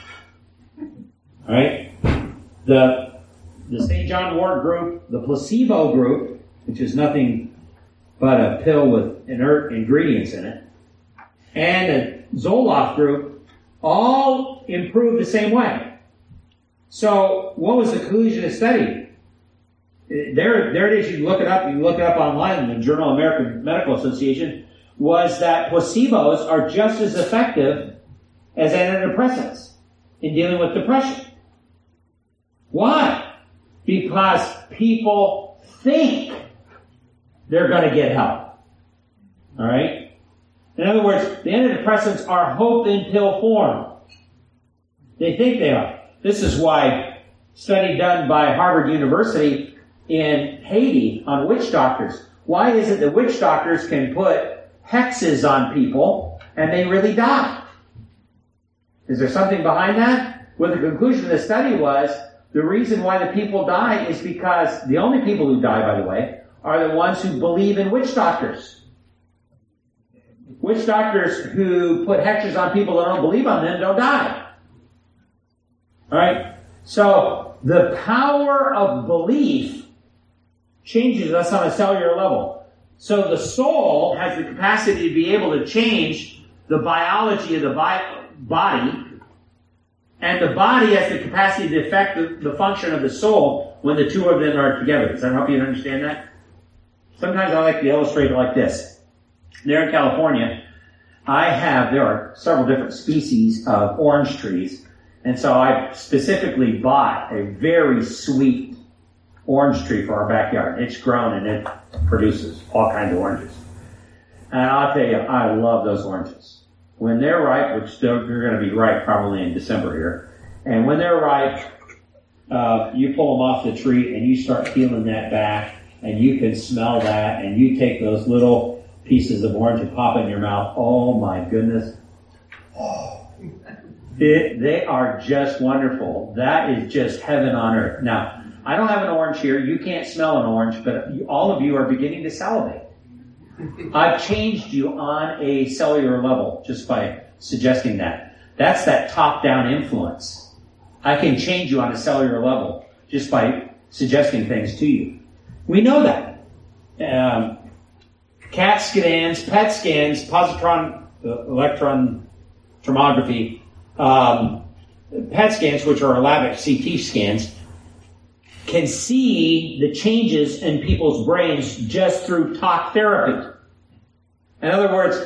All right? The, the Saint John Wort group, the placebo group, which is nothing but a pill with inert ingredients in it, and the Zoloft group all improved the same way. So what was the conclusion of the study? There, there it is. You can look it up. You can look it up online in the Journal of the American Medical Association. Was that placebos are just as effective as antidepressants in dealing with depression. Why? Because people think they're going to get help. All right? In other words, the antidepressants are hope in pill form. They think they are. This is why study done by Harvard University in Haiti on witch doctors. Why is it that witch doctors can put hexes on people and they really die? Is there something behind that? Well, the conclusion of the study was the reason why the people die is because the only people who die, by the way, are the ones who believe in witch doctors. Witch doctors who put hexes on people that don't believe on them don't die. All right? So the power of belief changes us on a cellular level. So the soul has the capacity to be able to change the biology of the bi- body, and the body has the capacity to affect the, the function of the soul when the two of them are together. Does that help you to understand that? Sometimes I like to illustrate it like this. There in California, I have, there are several different species of orange trees, and so I specifically bought a very sweet orange tree for our backyard. It's grown and it produces all kinds of oranges. And I'll tell you, I love those oranges. When they're ripe, which they're, they're going to be ripe probably in December here, and when they're ripe, uh, you pull them off the tree and you start peeling that back, and you can smell that, and you take those little pieces of orange and pop it in your mouth. Oh my goodness. Oh. It, they are just wonderful. That is just heaven on earth. Now, I don't have an orange here. You can't smell an orange, but you, all of you are beginning to salivate. I've changed you on a cellular level just by suggesting that. That's that top-down influence. I can change you on a cellular level just by suggesting things to you. We know that. Um, CAT scans, P E T scans, positron uh, electron tomography, um, P E T scans, which are elaborate C T scans, can see the changes in people's brains just through talk therapy. In other words,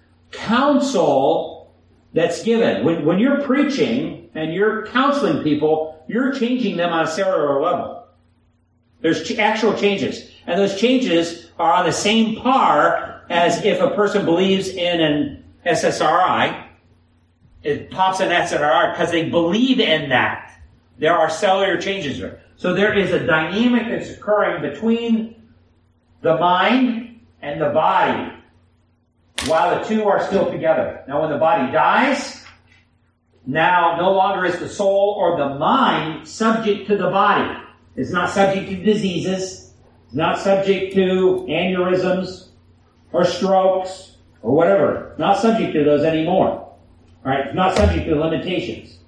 counsel that's given. When, when you're preaching and you're counseling people, you're changing them on a cellular level. There's ch- actual changes. And those changes are on the same par as if a person believes in an S S R I. It pops an S S R I because they believe in that. There are cellular changes there. So there is a dynamic that's occurring between the mind and the body while the two are still together. Now when the body dies, now no longer is the soul or the mind subject to the body. It's not subject to diseases. It's not subject to aneurysms or strokes or whatever. Not subject to those anymore. All right? It's not subject to limitations.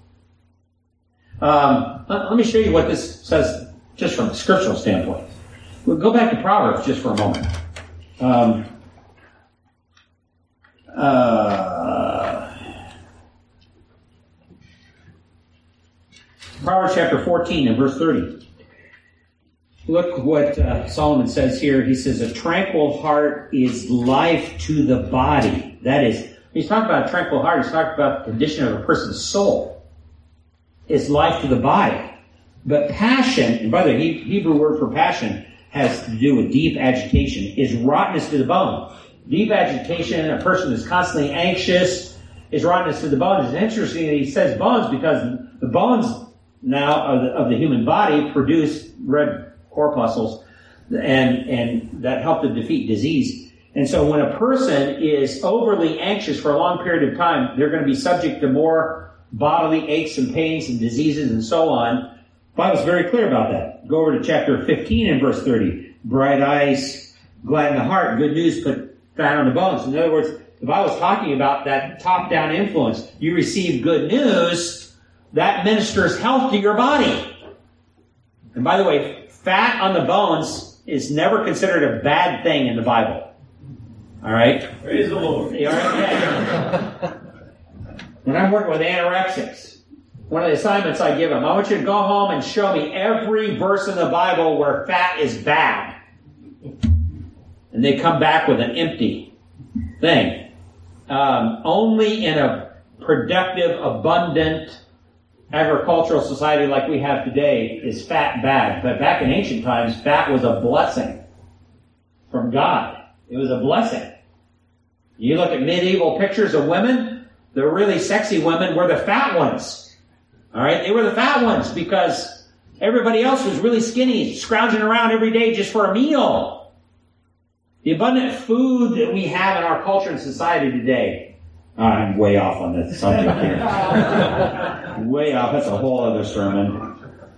Um, let, let me show you what this says just from a scriptural standpoint. We'll go back to Proverbs just for a moment. Um, uh, Proverbs chapter fourteen and verse thirty. Look what uh, Solomon says here. He says, a tranquil heart is life to the body. That is, he's talking about a tranquil heart. He's talking about the condition of a person's soul. It's life to the body. But passion, and by the way, the Hebrew word for passion has to do with deep agitation, is rottenness to the bone. Deep agitation, a person is constantly anxious, is rottenness to the bones. It's interesting that he says bones because the bones now of the, of the human body produce red corpuscles, and and that help to defeat disease. And so when a person is overly anxious for a long period of time, they're going to be subject to more bodily aches and pains and diseases and so on. The Bible's very clear about that. Go over to chapter fifteen and verse thirty. Bright eyes, gladden the heart, good news put fat on the bones. In other words, the Bible's talking about that top-down influence. You receive good news, that ministers health to your body. And by the way, fat on the bones is never considered a bad thing in the Bible. All right? Praise the Lord. You all right? When I'm working with anorexics, one of the assignments I give them, I want you to go home and show me every verse in the Bible where fat is bad. And they come back with an empty thing. Um, only in a productive, abundant, agricultural society like we have today is fat bad. But back in ancient times, fat was a blessing from God. It was a blessing. You look at medieval pictures of women, the really sexy women were the fat ones. All right? They were the fat ones because everybody else was really skinny, scrounging around every day just for a meal. The abundant food that we have in our culture and society today. I'm way off on this subject here. Way off. That's a whole other sermon.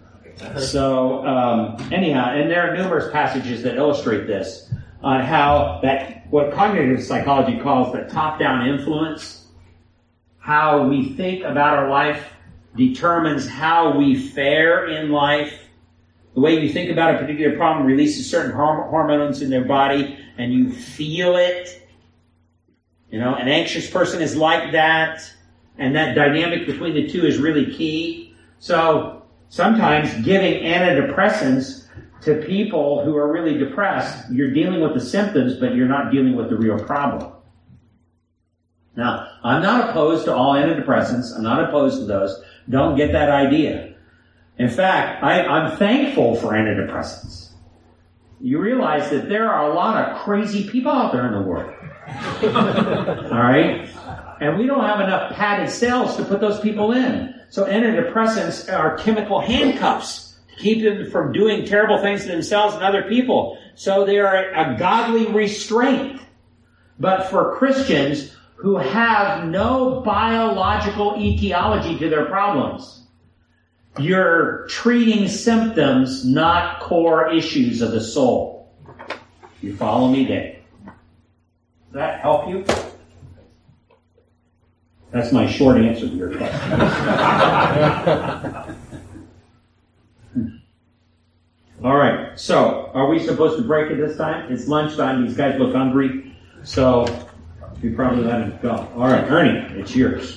So, um, anyhow, and there are numerous passages that illustrate this on how that, what cognitive psychology calls the top-down influence, how we think about our life determines how we fare in life. The way you think about a particular problem releases certain hormones in their body, and you feel it. You know, an anxious person is like that, and that dynamic between the two is really key. So sometimes giving antidepressants to people who are really depressed, you're dealing with the symptoms, but you're not dealing with the real problem. Now, I'm not opposed to all antidepressants. I'm not opposed to those. Don't get that idea. In fact, I, I'm thankful for antidepressants. You realize that there are a lot of crazy people out there in the world. All right? And we don't have enough padded cells to put those people in. So antidepressants are chemical handcuffs to keep them from doing terrible things to themselves and other people. So they are a godly restraint. But for Christians who have no biological etiology to their problems, you're treating symptoms, not core issues of the soul. You follow me, Dave? Does that help you? That's my short answer to your question. All right. So, are we supposed to break at this time? It's lunchtime. These guys look hungry. So, we probably let them go. All right, Ernie, it's yours.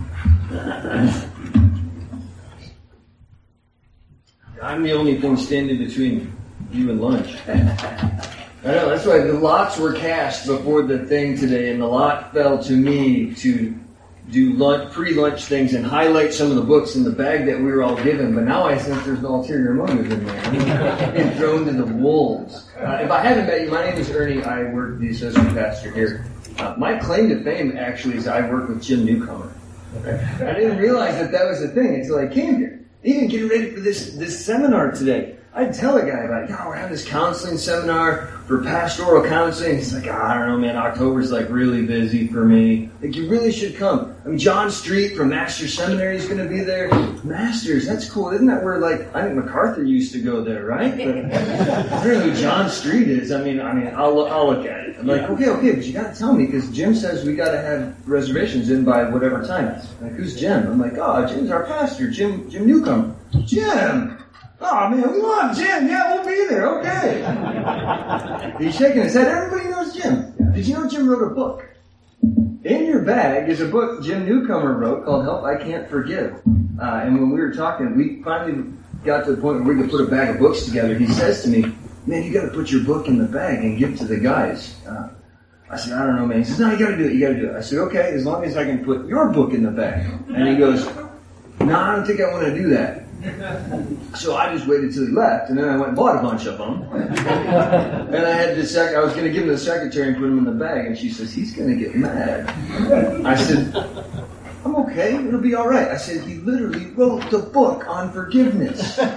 I'm the only thing standing between you and lunch. I know, that's why the lots were cast before the thing today, and the lot fell to me to do lunch, pre-lunch things and highlight some of the books in the bag that we were all given. But now I sense there's an ulterior motive in there. I'm being thrown to the wolves. Uh, if I haven't met you, my name is Ernie. I work the associate pastor here. Uh, my claim to fame, actually, is I work with Jim Newcomer. Okay? I didn't realize that that was a thing until I came here. Even getting ready for this, this seminar today. I'd tell a guy about, yeah, we're having this counseling seminar for pastoral counseling. He's like, oh, I don't know, man, October's like really busy for me. Like, you really should come. I mean, John Street from Master's Seminary is going to be there. Master's, that's cool. Isn't that where, like, I think MacArthur used to go there, right? But I don't know who John Street is. I mean, I mean, I'll, I'll look at it. I'm like, okay, okay, but you got to tell me because Jim says we got to have reservations in by whatever time. Like, who's Jim? I'm like, oh, Jim's our pastor, Jim, Jim Newcomb. Jim! Oh, man, we love Jim. Yeah, we'll be there. Okay. He's shaking his head. Everybody knows Jim. Did you know Jim wrote a book? In your bag is a book Jim Newcomer wrote called Help I Can't Forgive. Uh, and when we were talking, we finally got to the point where we could put a bag of books together. He says to me, man, you got to put your book in the bag and give it to the guys. Uh, I said, I don't know, man. He says, no, you got to do it. You got to do it. I said, okay, as long as I can put your book in the bag. And he goes, no, I don't think I want to do that. So I just waited till he left, and then I went and bought a bunch of them. And I had the sec- I was going to give him to the secretary and put them in the bag, and she says, he's going to get mad. I said, I'm okay, it'll be all right. I said, he literally wrote the book on forgiveness. So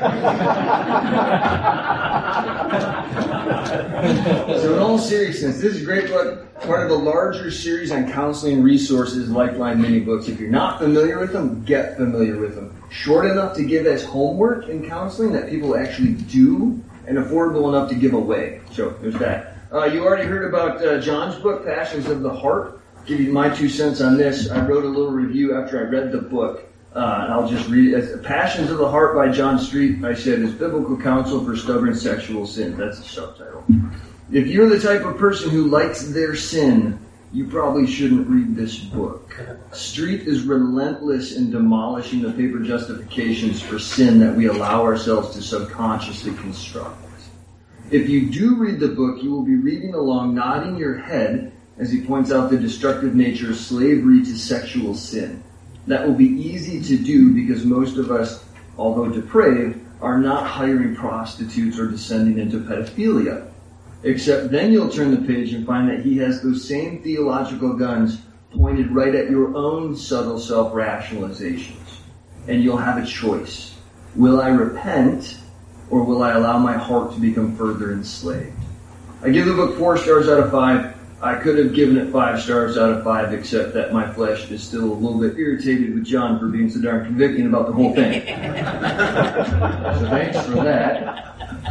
in all seriousness, this is a great book, part of a larger series on counseling resources, Lifeline mini books. If you're not familiar with them, get familiar with them. Short enough to give as homework in counseling that people actually do, and affordable enough to give away. So there's that. Uh, you already heard about uh, John's book, Passions of the Heart. Give you my two cents on this. I wrote a little review after I read the book, uh, and I'll just read it. Passions of the Heart by John Street, I said, is biblical counsel for stubborn sexual sin. That's the subtitle. If you're the type of person who likes their sin, you probably shouldn't read this book. Street is relentless in demolishing the paper justifications for sin that we allow ourselves to subconsciously construct. If you do read the book, you will be reading along, nodding your head, as he points out the destructive nature of slavery to sexual sin. That will be easy to do because most of us, although depraved, are not hiring prostitutes or descending into pedophilia. Except then you'll turn the page and find that he has those same theological guns pointed right at your own subtle self-rationalizations. And you'll have a choice. Will I repent, or will I allow my heart to become further enslaved? I give the book four stars out of five. I could have given it five stars out of five, except that my flesh is still a little bit irritated with John for being so darn convicting about the whole thing. So thanks for that.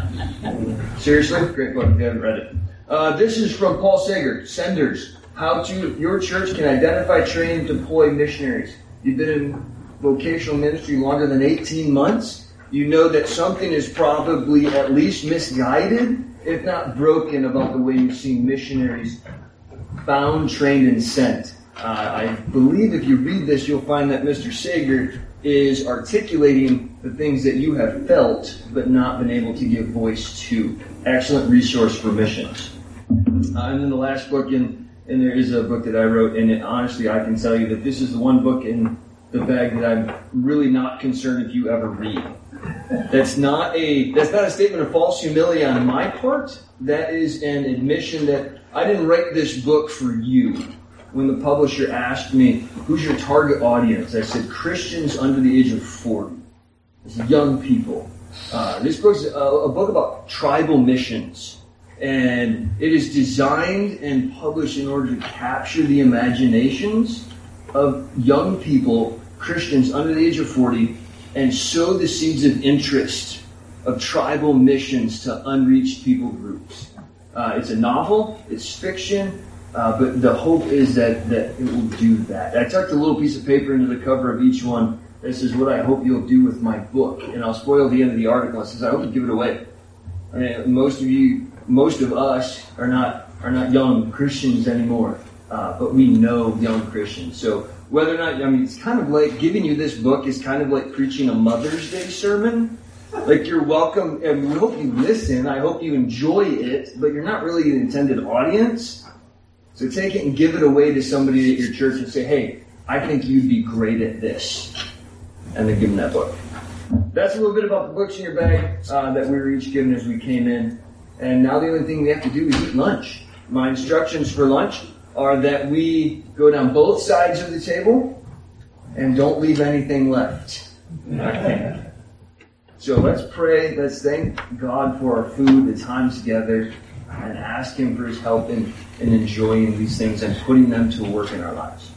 Seriously? Great book if you haven't read it. Uh, this is from Paul Sager, Senders. How to Your church can identify, train, and deploy missionaries. You've been in vocational ministry longer than eighteen months. You know that something is probably at least misguided, if not broken, about the way you've seen missionaries found, trained, and sent. Uh, I believe if you read this, you'll find that Mister Sager is articulating the things that you have felt but not been able to give voice to. Excellent resource for missions. Uh, and then the last book, in, and there is a book that I wrote, and it, honestly I can tell you that this is the one book in the bag that I'm really not concerned if you ever read. That's not a that's not a statement of false humility on my part. That is an admission that I didn't write this book for you. When the publisher asked me, who's your target audience? I said, Christians under the age of forty. It's young people. Uh, this book's a, a book about tribal missions. And it is designed and published in order to capture the imaginations of young people, Christians under the age of forty, and sow the seeds of interest of tribal missions to unreached people groups. Uh, it's a novel, it's fiction, uh, but the hope is that, that it will do that. I tucked a little piece of paper into the cover of each one that says what I hope you'll do with my book. And I'll spoil the end of the article. It says, I hope you give it away. I mean, most of you, most of us are not are not young Christians anymore, uh, but we know young Christians. So whether or not, I mean, it's kind of like giving you this book is kind of like preaching a Mother's Day sermon. Like you're welcome, and we hope you listen. I hope you enjoy it, but you're not really the intended audience. So take it and give it away to somebody at your church and say, hey, I think you'd be great at this. And then give them that book. That's a little bit about the books in your bag uh, that we were each given as we came in. And now the only thing we have to do is eat lunch. My instructions for lunch are that we go down both sides of the table and don't leave anything left. Okay. So let's pray. Let's thank God for our food, the time together, and ask Him for His help in, in enjoying these things and putting them to work in our lives.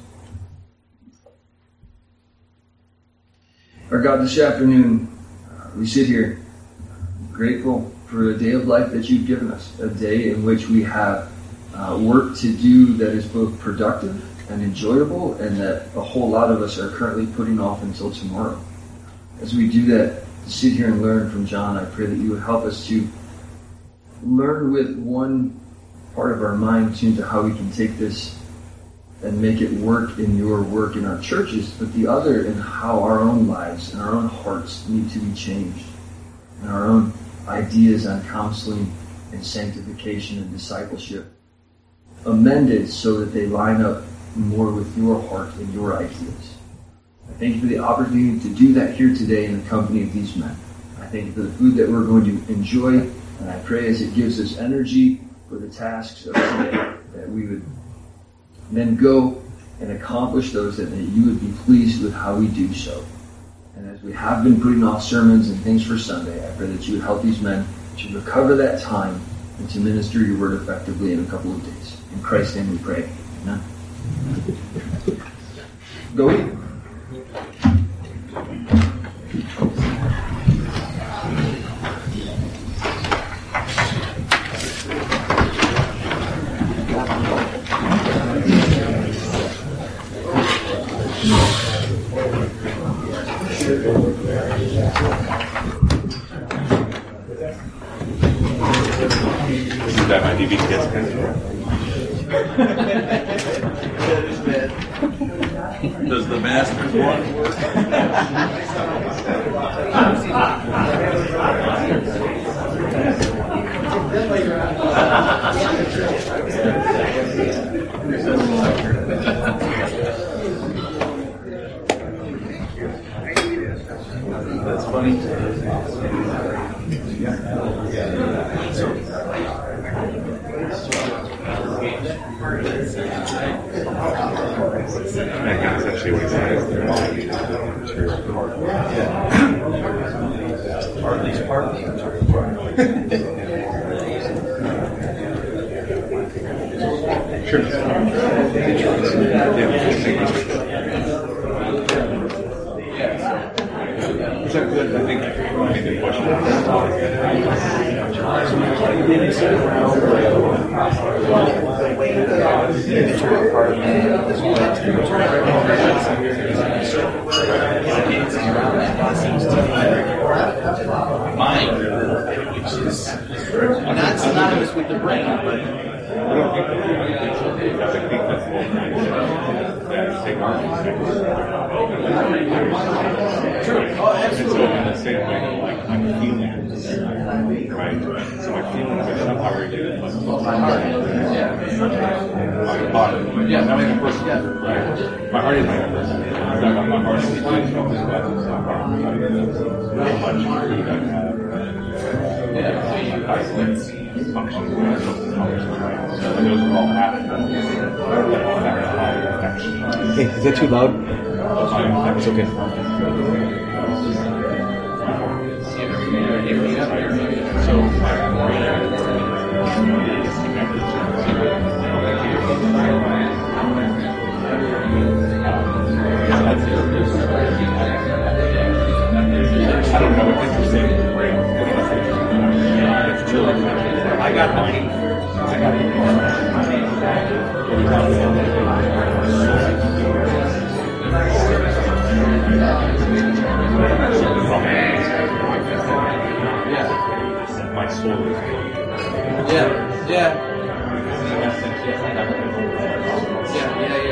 Our God, this afternoon, uh, we sit here grateful for a day of life that you've given us, a day in which we have uh, work to do that is both productive and enjoyable, and that a whole lot of us are currently putting off until tomorrow. As we do that, to sit here and learn from John, I pray that you would help us to learn with one part of our mind tuned to how we can take this and make it work in your work in our churches, but the other in how our own lives and our own hearts need to be changed, and our own ideas on counseling and sanctification and discipleship amended so that they line up more with your heart and your ideas. I thank you for the opportunity to do that here today in the company of these men. I thank you for the food that we're going to enjoy, and I pray as it gives us energy for the tasks of today that we would then go and accomplish those, and that you would be pleased with how we do so. And as we have been putting off sermons and things for Sunday, I pray that you would help these men to recover that time and to minister your word effectively in a couple of days. In Christ's name we pray. Amen. Go eat. Is that my D V D disc? Does the master's one work? That's funny. I think that's actually what he said. Or at least part of the Sure. Is that good? I think I think the question mind, which is not synonymous with the brain, but I don't think that's I think that's that technology. true. Oh, And so absolutely. in the same way, like my feelings, right? So my feelings are somehow related to my heart. My body. Yeah, Not I my mean, person. yeah. Right. My heart is my person. It's not about my heart is my person. It's about how much food I have. Yeah. How I function. And those are all happening. Hey, is that too loud? It's okay. So my brain is connected I don't know what's interesting. It's true. I got money. I got Yeah. My soul is Yeah. Yeah. Yeah. Yeah. Yeah.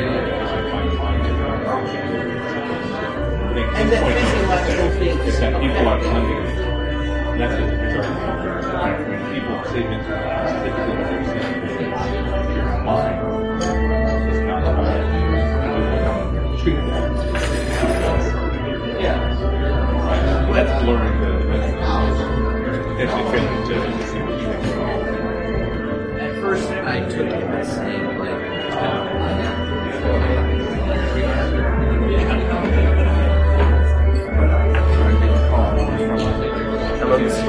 Yeah. And that physiological thing is that people are telling you that's it. When people say things like that, typically what they're saying is your mind is not about treat that. Yeah. Right? That's blurring the actually failing to see what you think. At first, I took it as saying, like,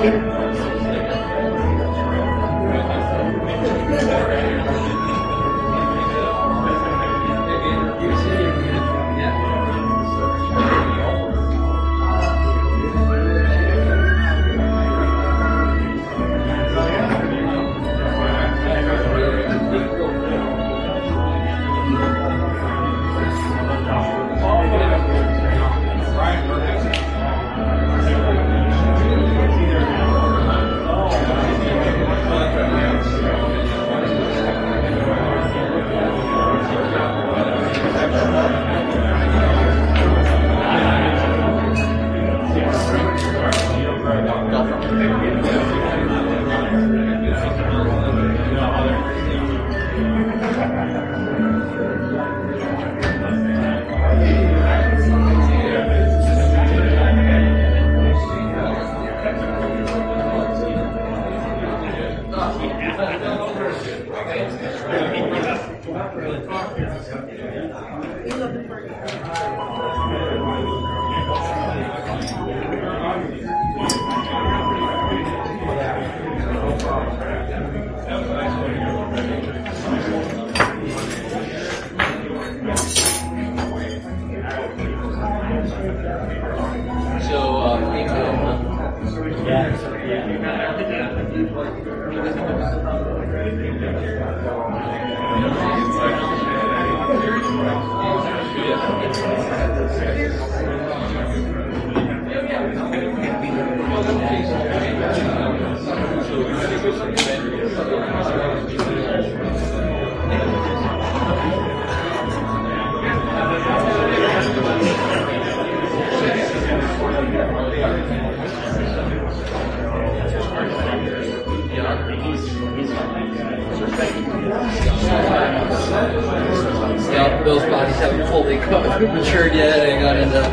So, uh, thank you. Yeah, those bodies haven't fully matured yet and got into.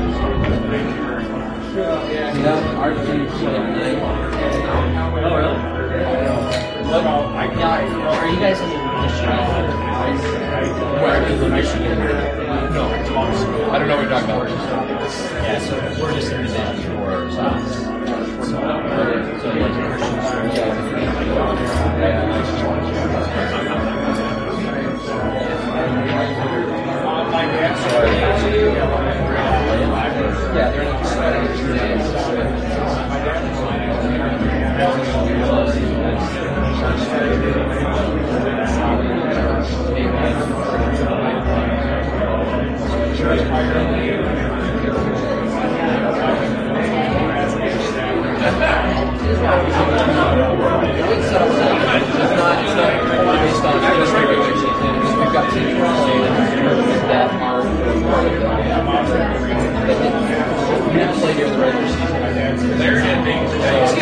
Yeah, our team's tonight. Oh, really? What? Yeah, are you guys in Michigan? Where is the Michigan? No, I don't know what you're talking about. Yeah, so we're just in division four. So, so like Christian yeah, they're not deciding two We've got teams that are part of it. We didn't play during the regular season. They're ending today.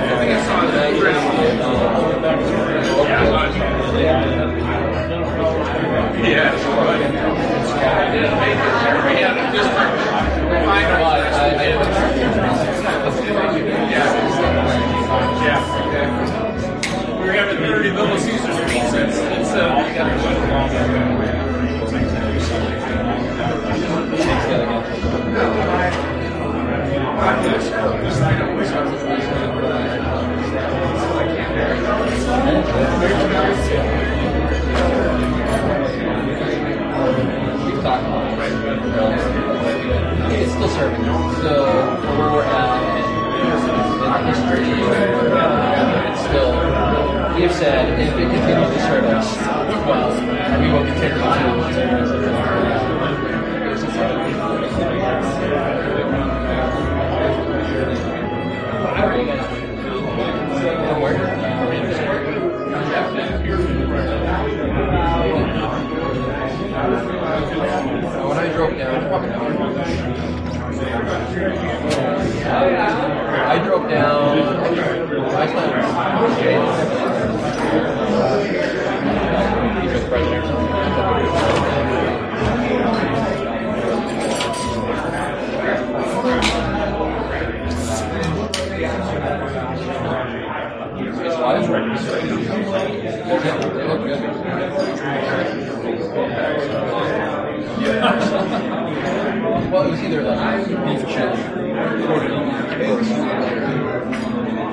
We were having thirty Little Caesars pizza instead of we got to win along. We've talked about it. It's still serving. So where we're at in history, it's still. We have said if it continues to serve us well, we will continue to. How are you guys doing? From where? When I drove down, I drove down. I thought well, it was either like beef chili or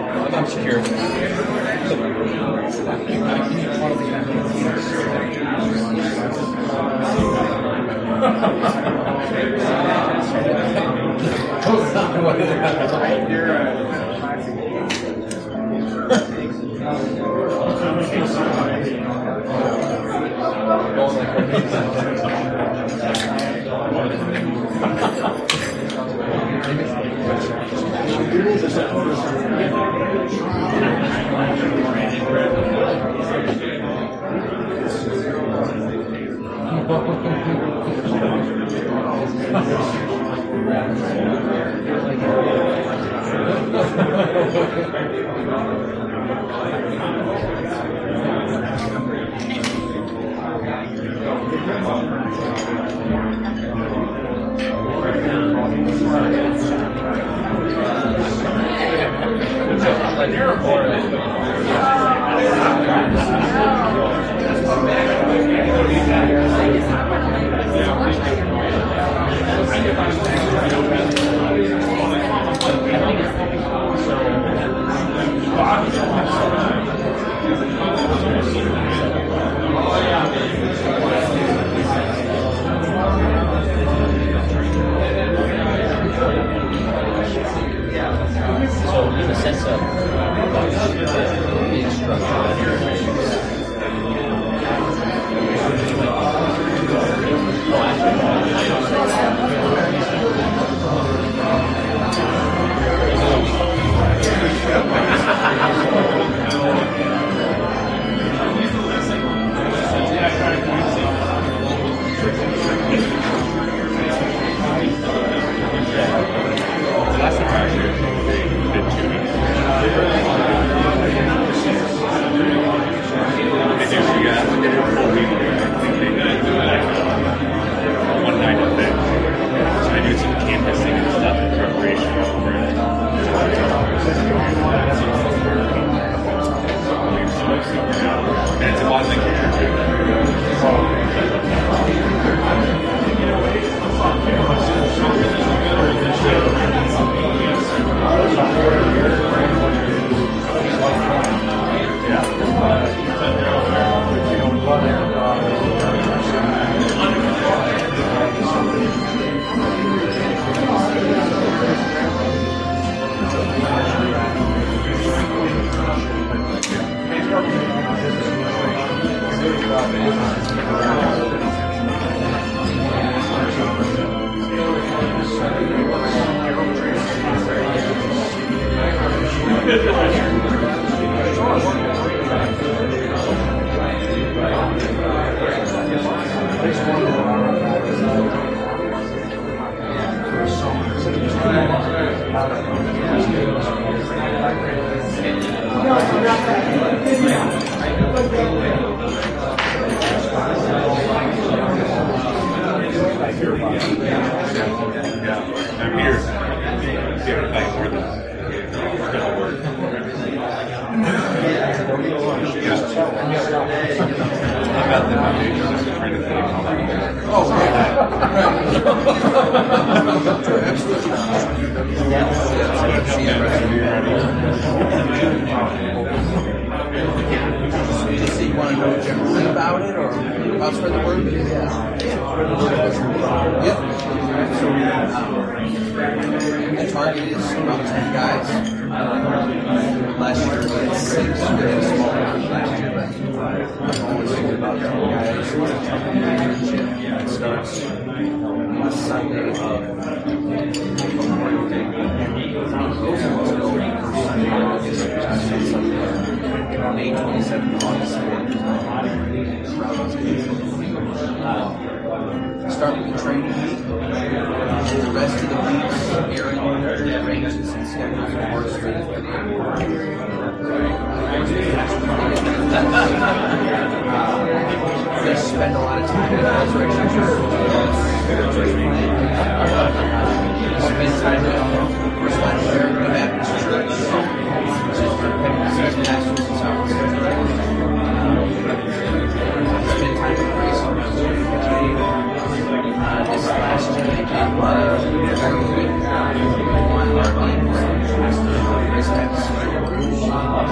Grace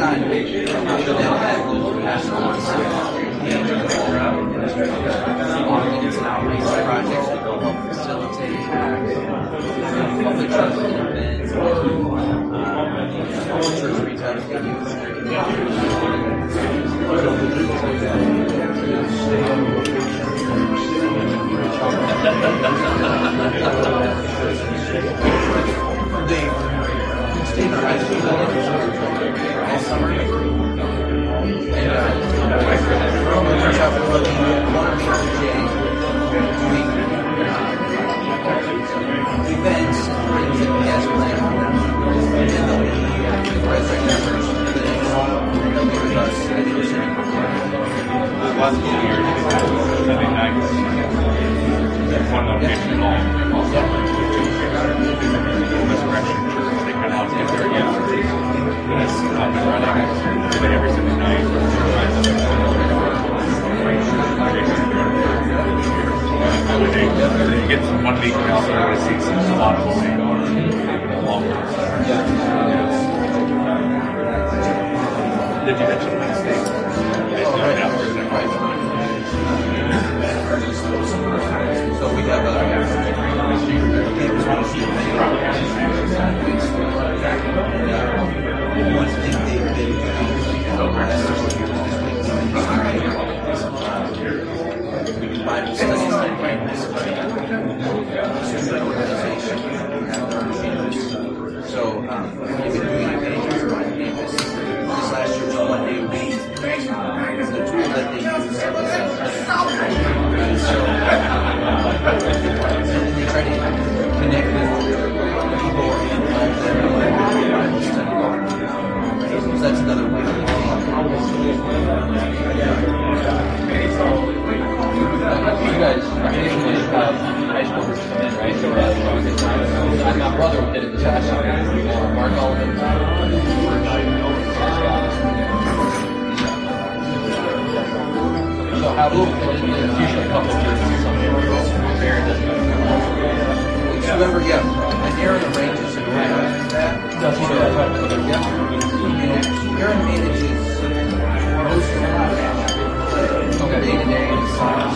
trying to make sure that will pass on audience and outreach projects to go help facilitate public trust events, church retailers get used in their They stayed in high school all summer. And uh, reach out for looking at one of doing events and things that we has planned. And then they'll be the resident members for the next they'll be with us at the city. Last couple of years, Sunday nights, one location in all. Resurrection Church, they kind of help get there again. And it's up and running. They do it every Sunday night. You get some one week out there to see some a lot of the same along with Did you mention Wednesday? Oh, right. So we have a one thing they've been doing Bible studies on campus, student organization. So um, we've been doing evangelism on campus. This last year was one day a week. The tool that they use is so and they try to connect with people and help them in Bible study. So that's another way to do it. You guys occasionally have high schoolers come in, right? So uh, my brother did it this past summer. Mark Oliver. So how do you, it's usually a couple of years or something. Remember, yeah, and Aaron arranges and manages that. Does he do that? Yeah. And Aaron manages most of that. Okay. Day to day stuff.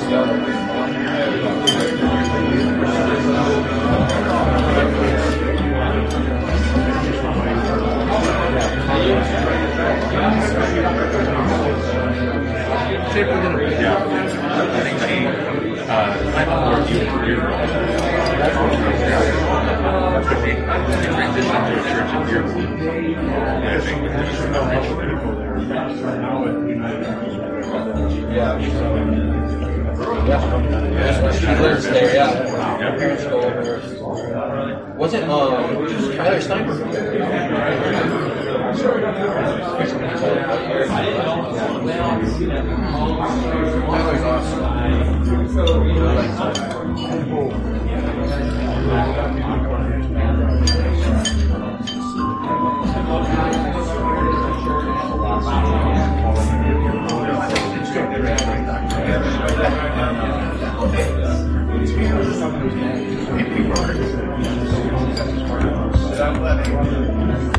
Yeah. I think she, uh, I don't know where you do. That's what you're But they transitioned to a church in Europe. And I think there's no much people there. Yeah. Yeah. She lives there, yeah. Her parents go over. Was it, um, Tyler Steinberg? Tyler's awesome.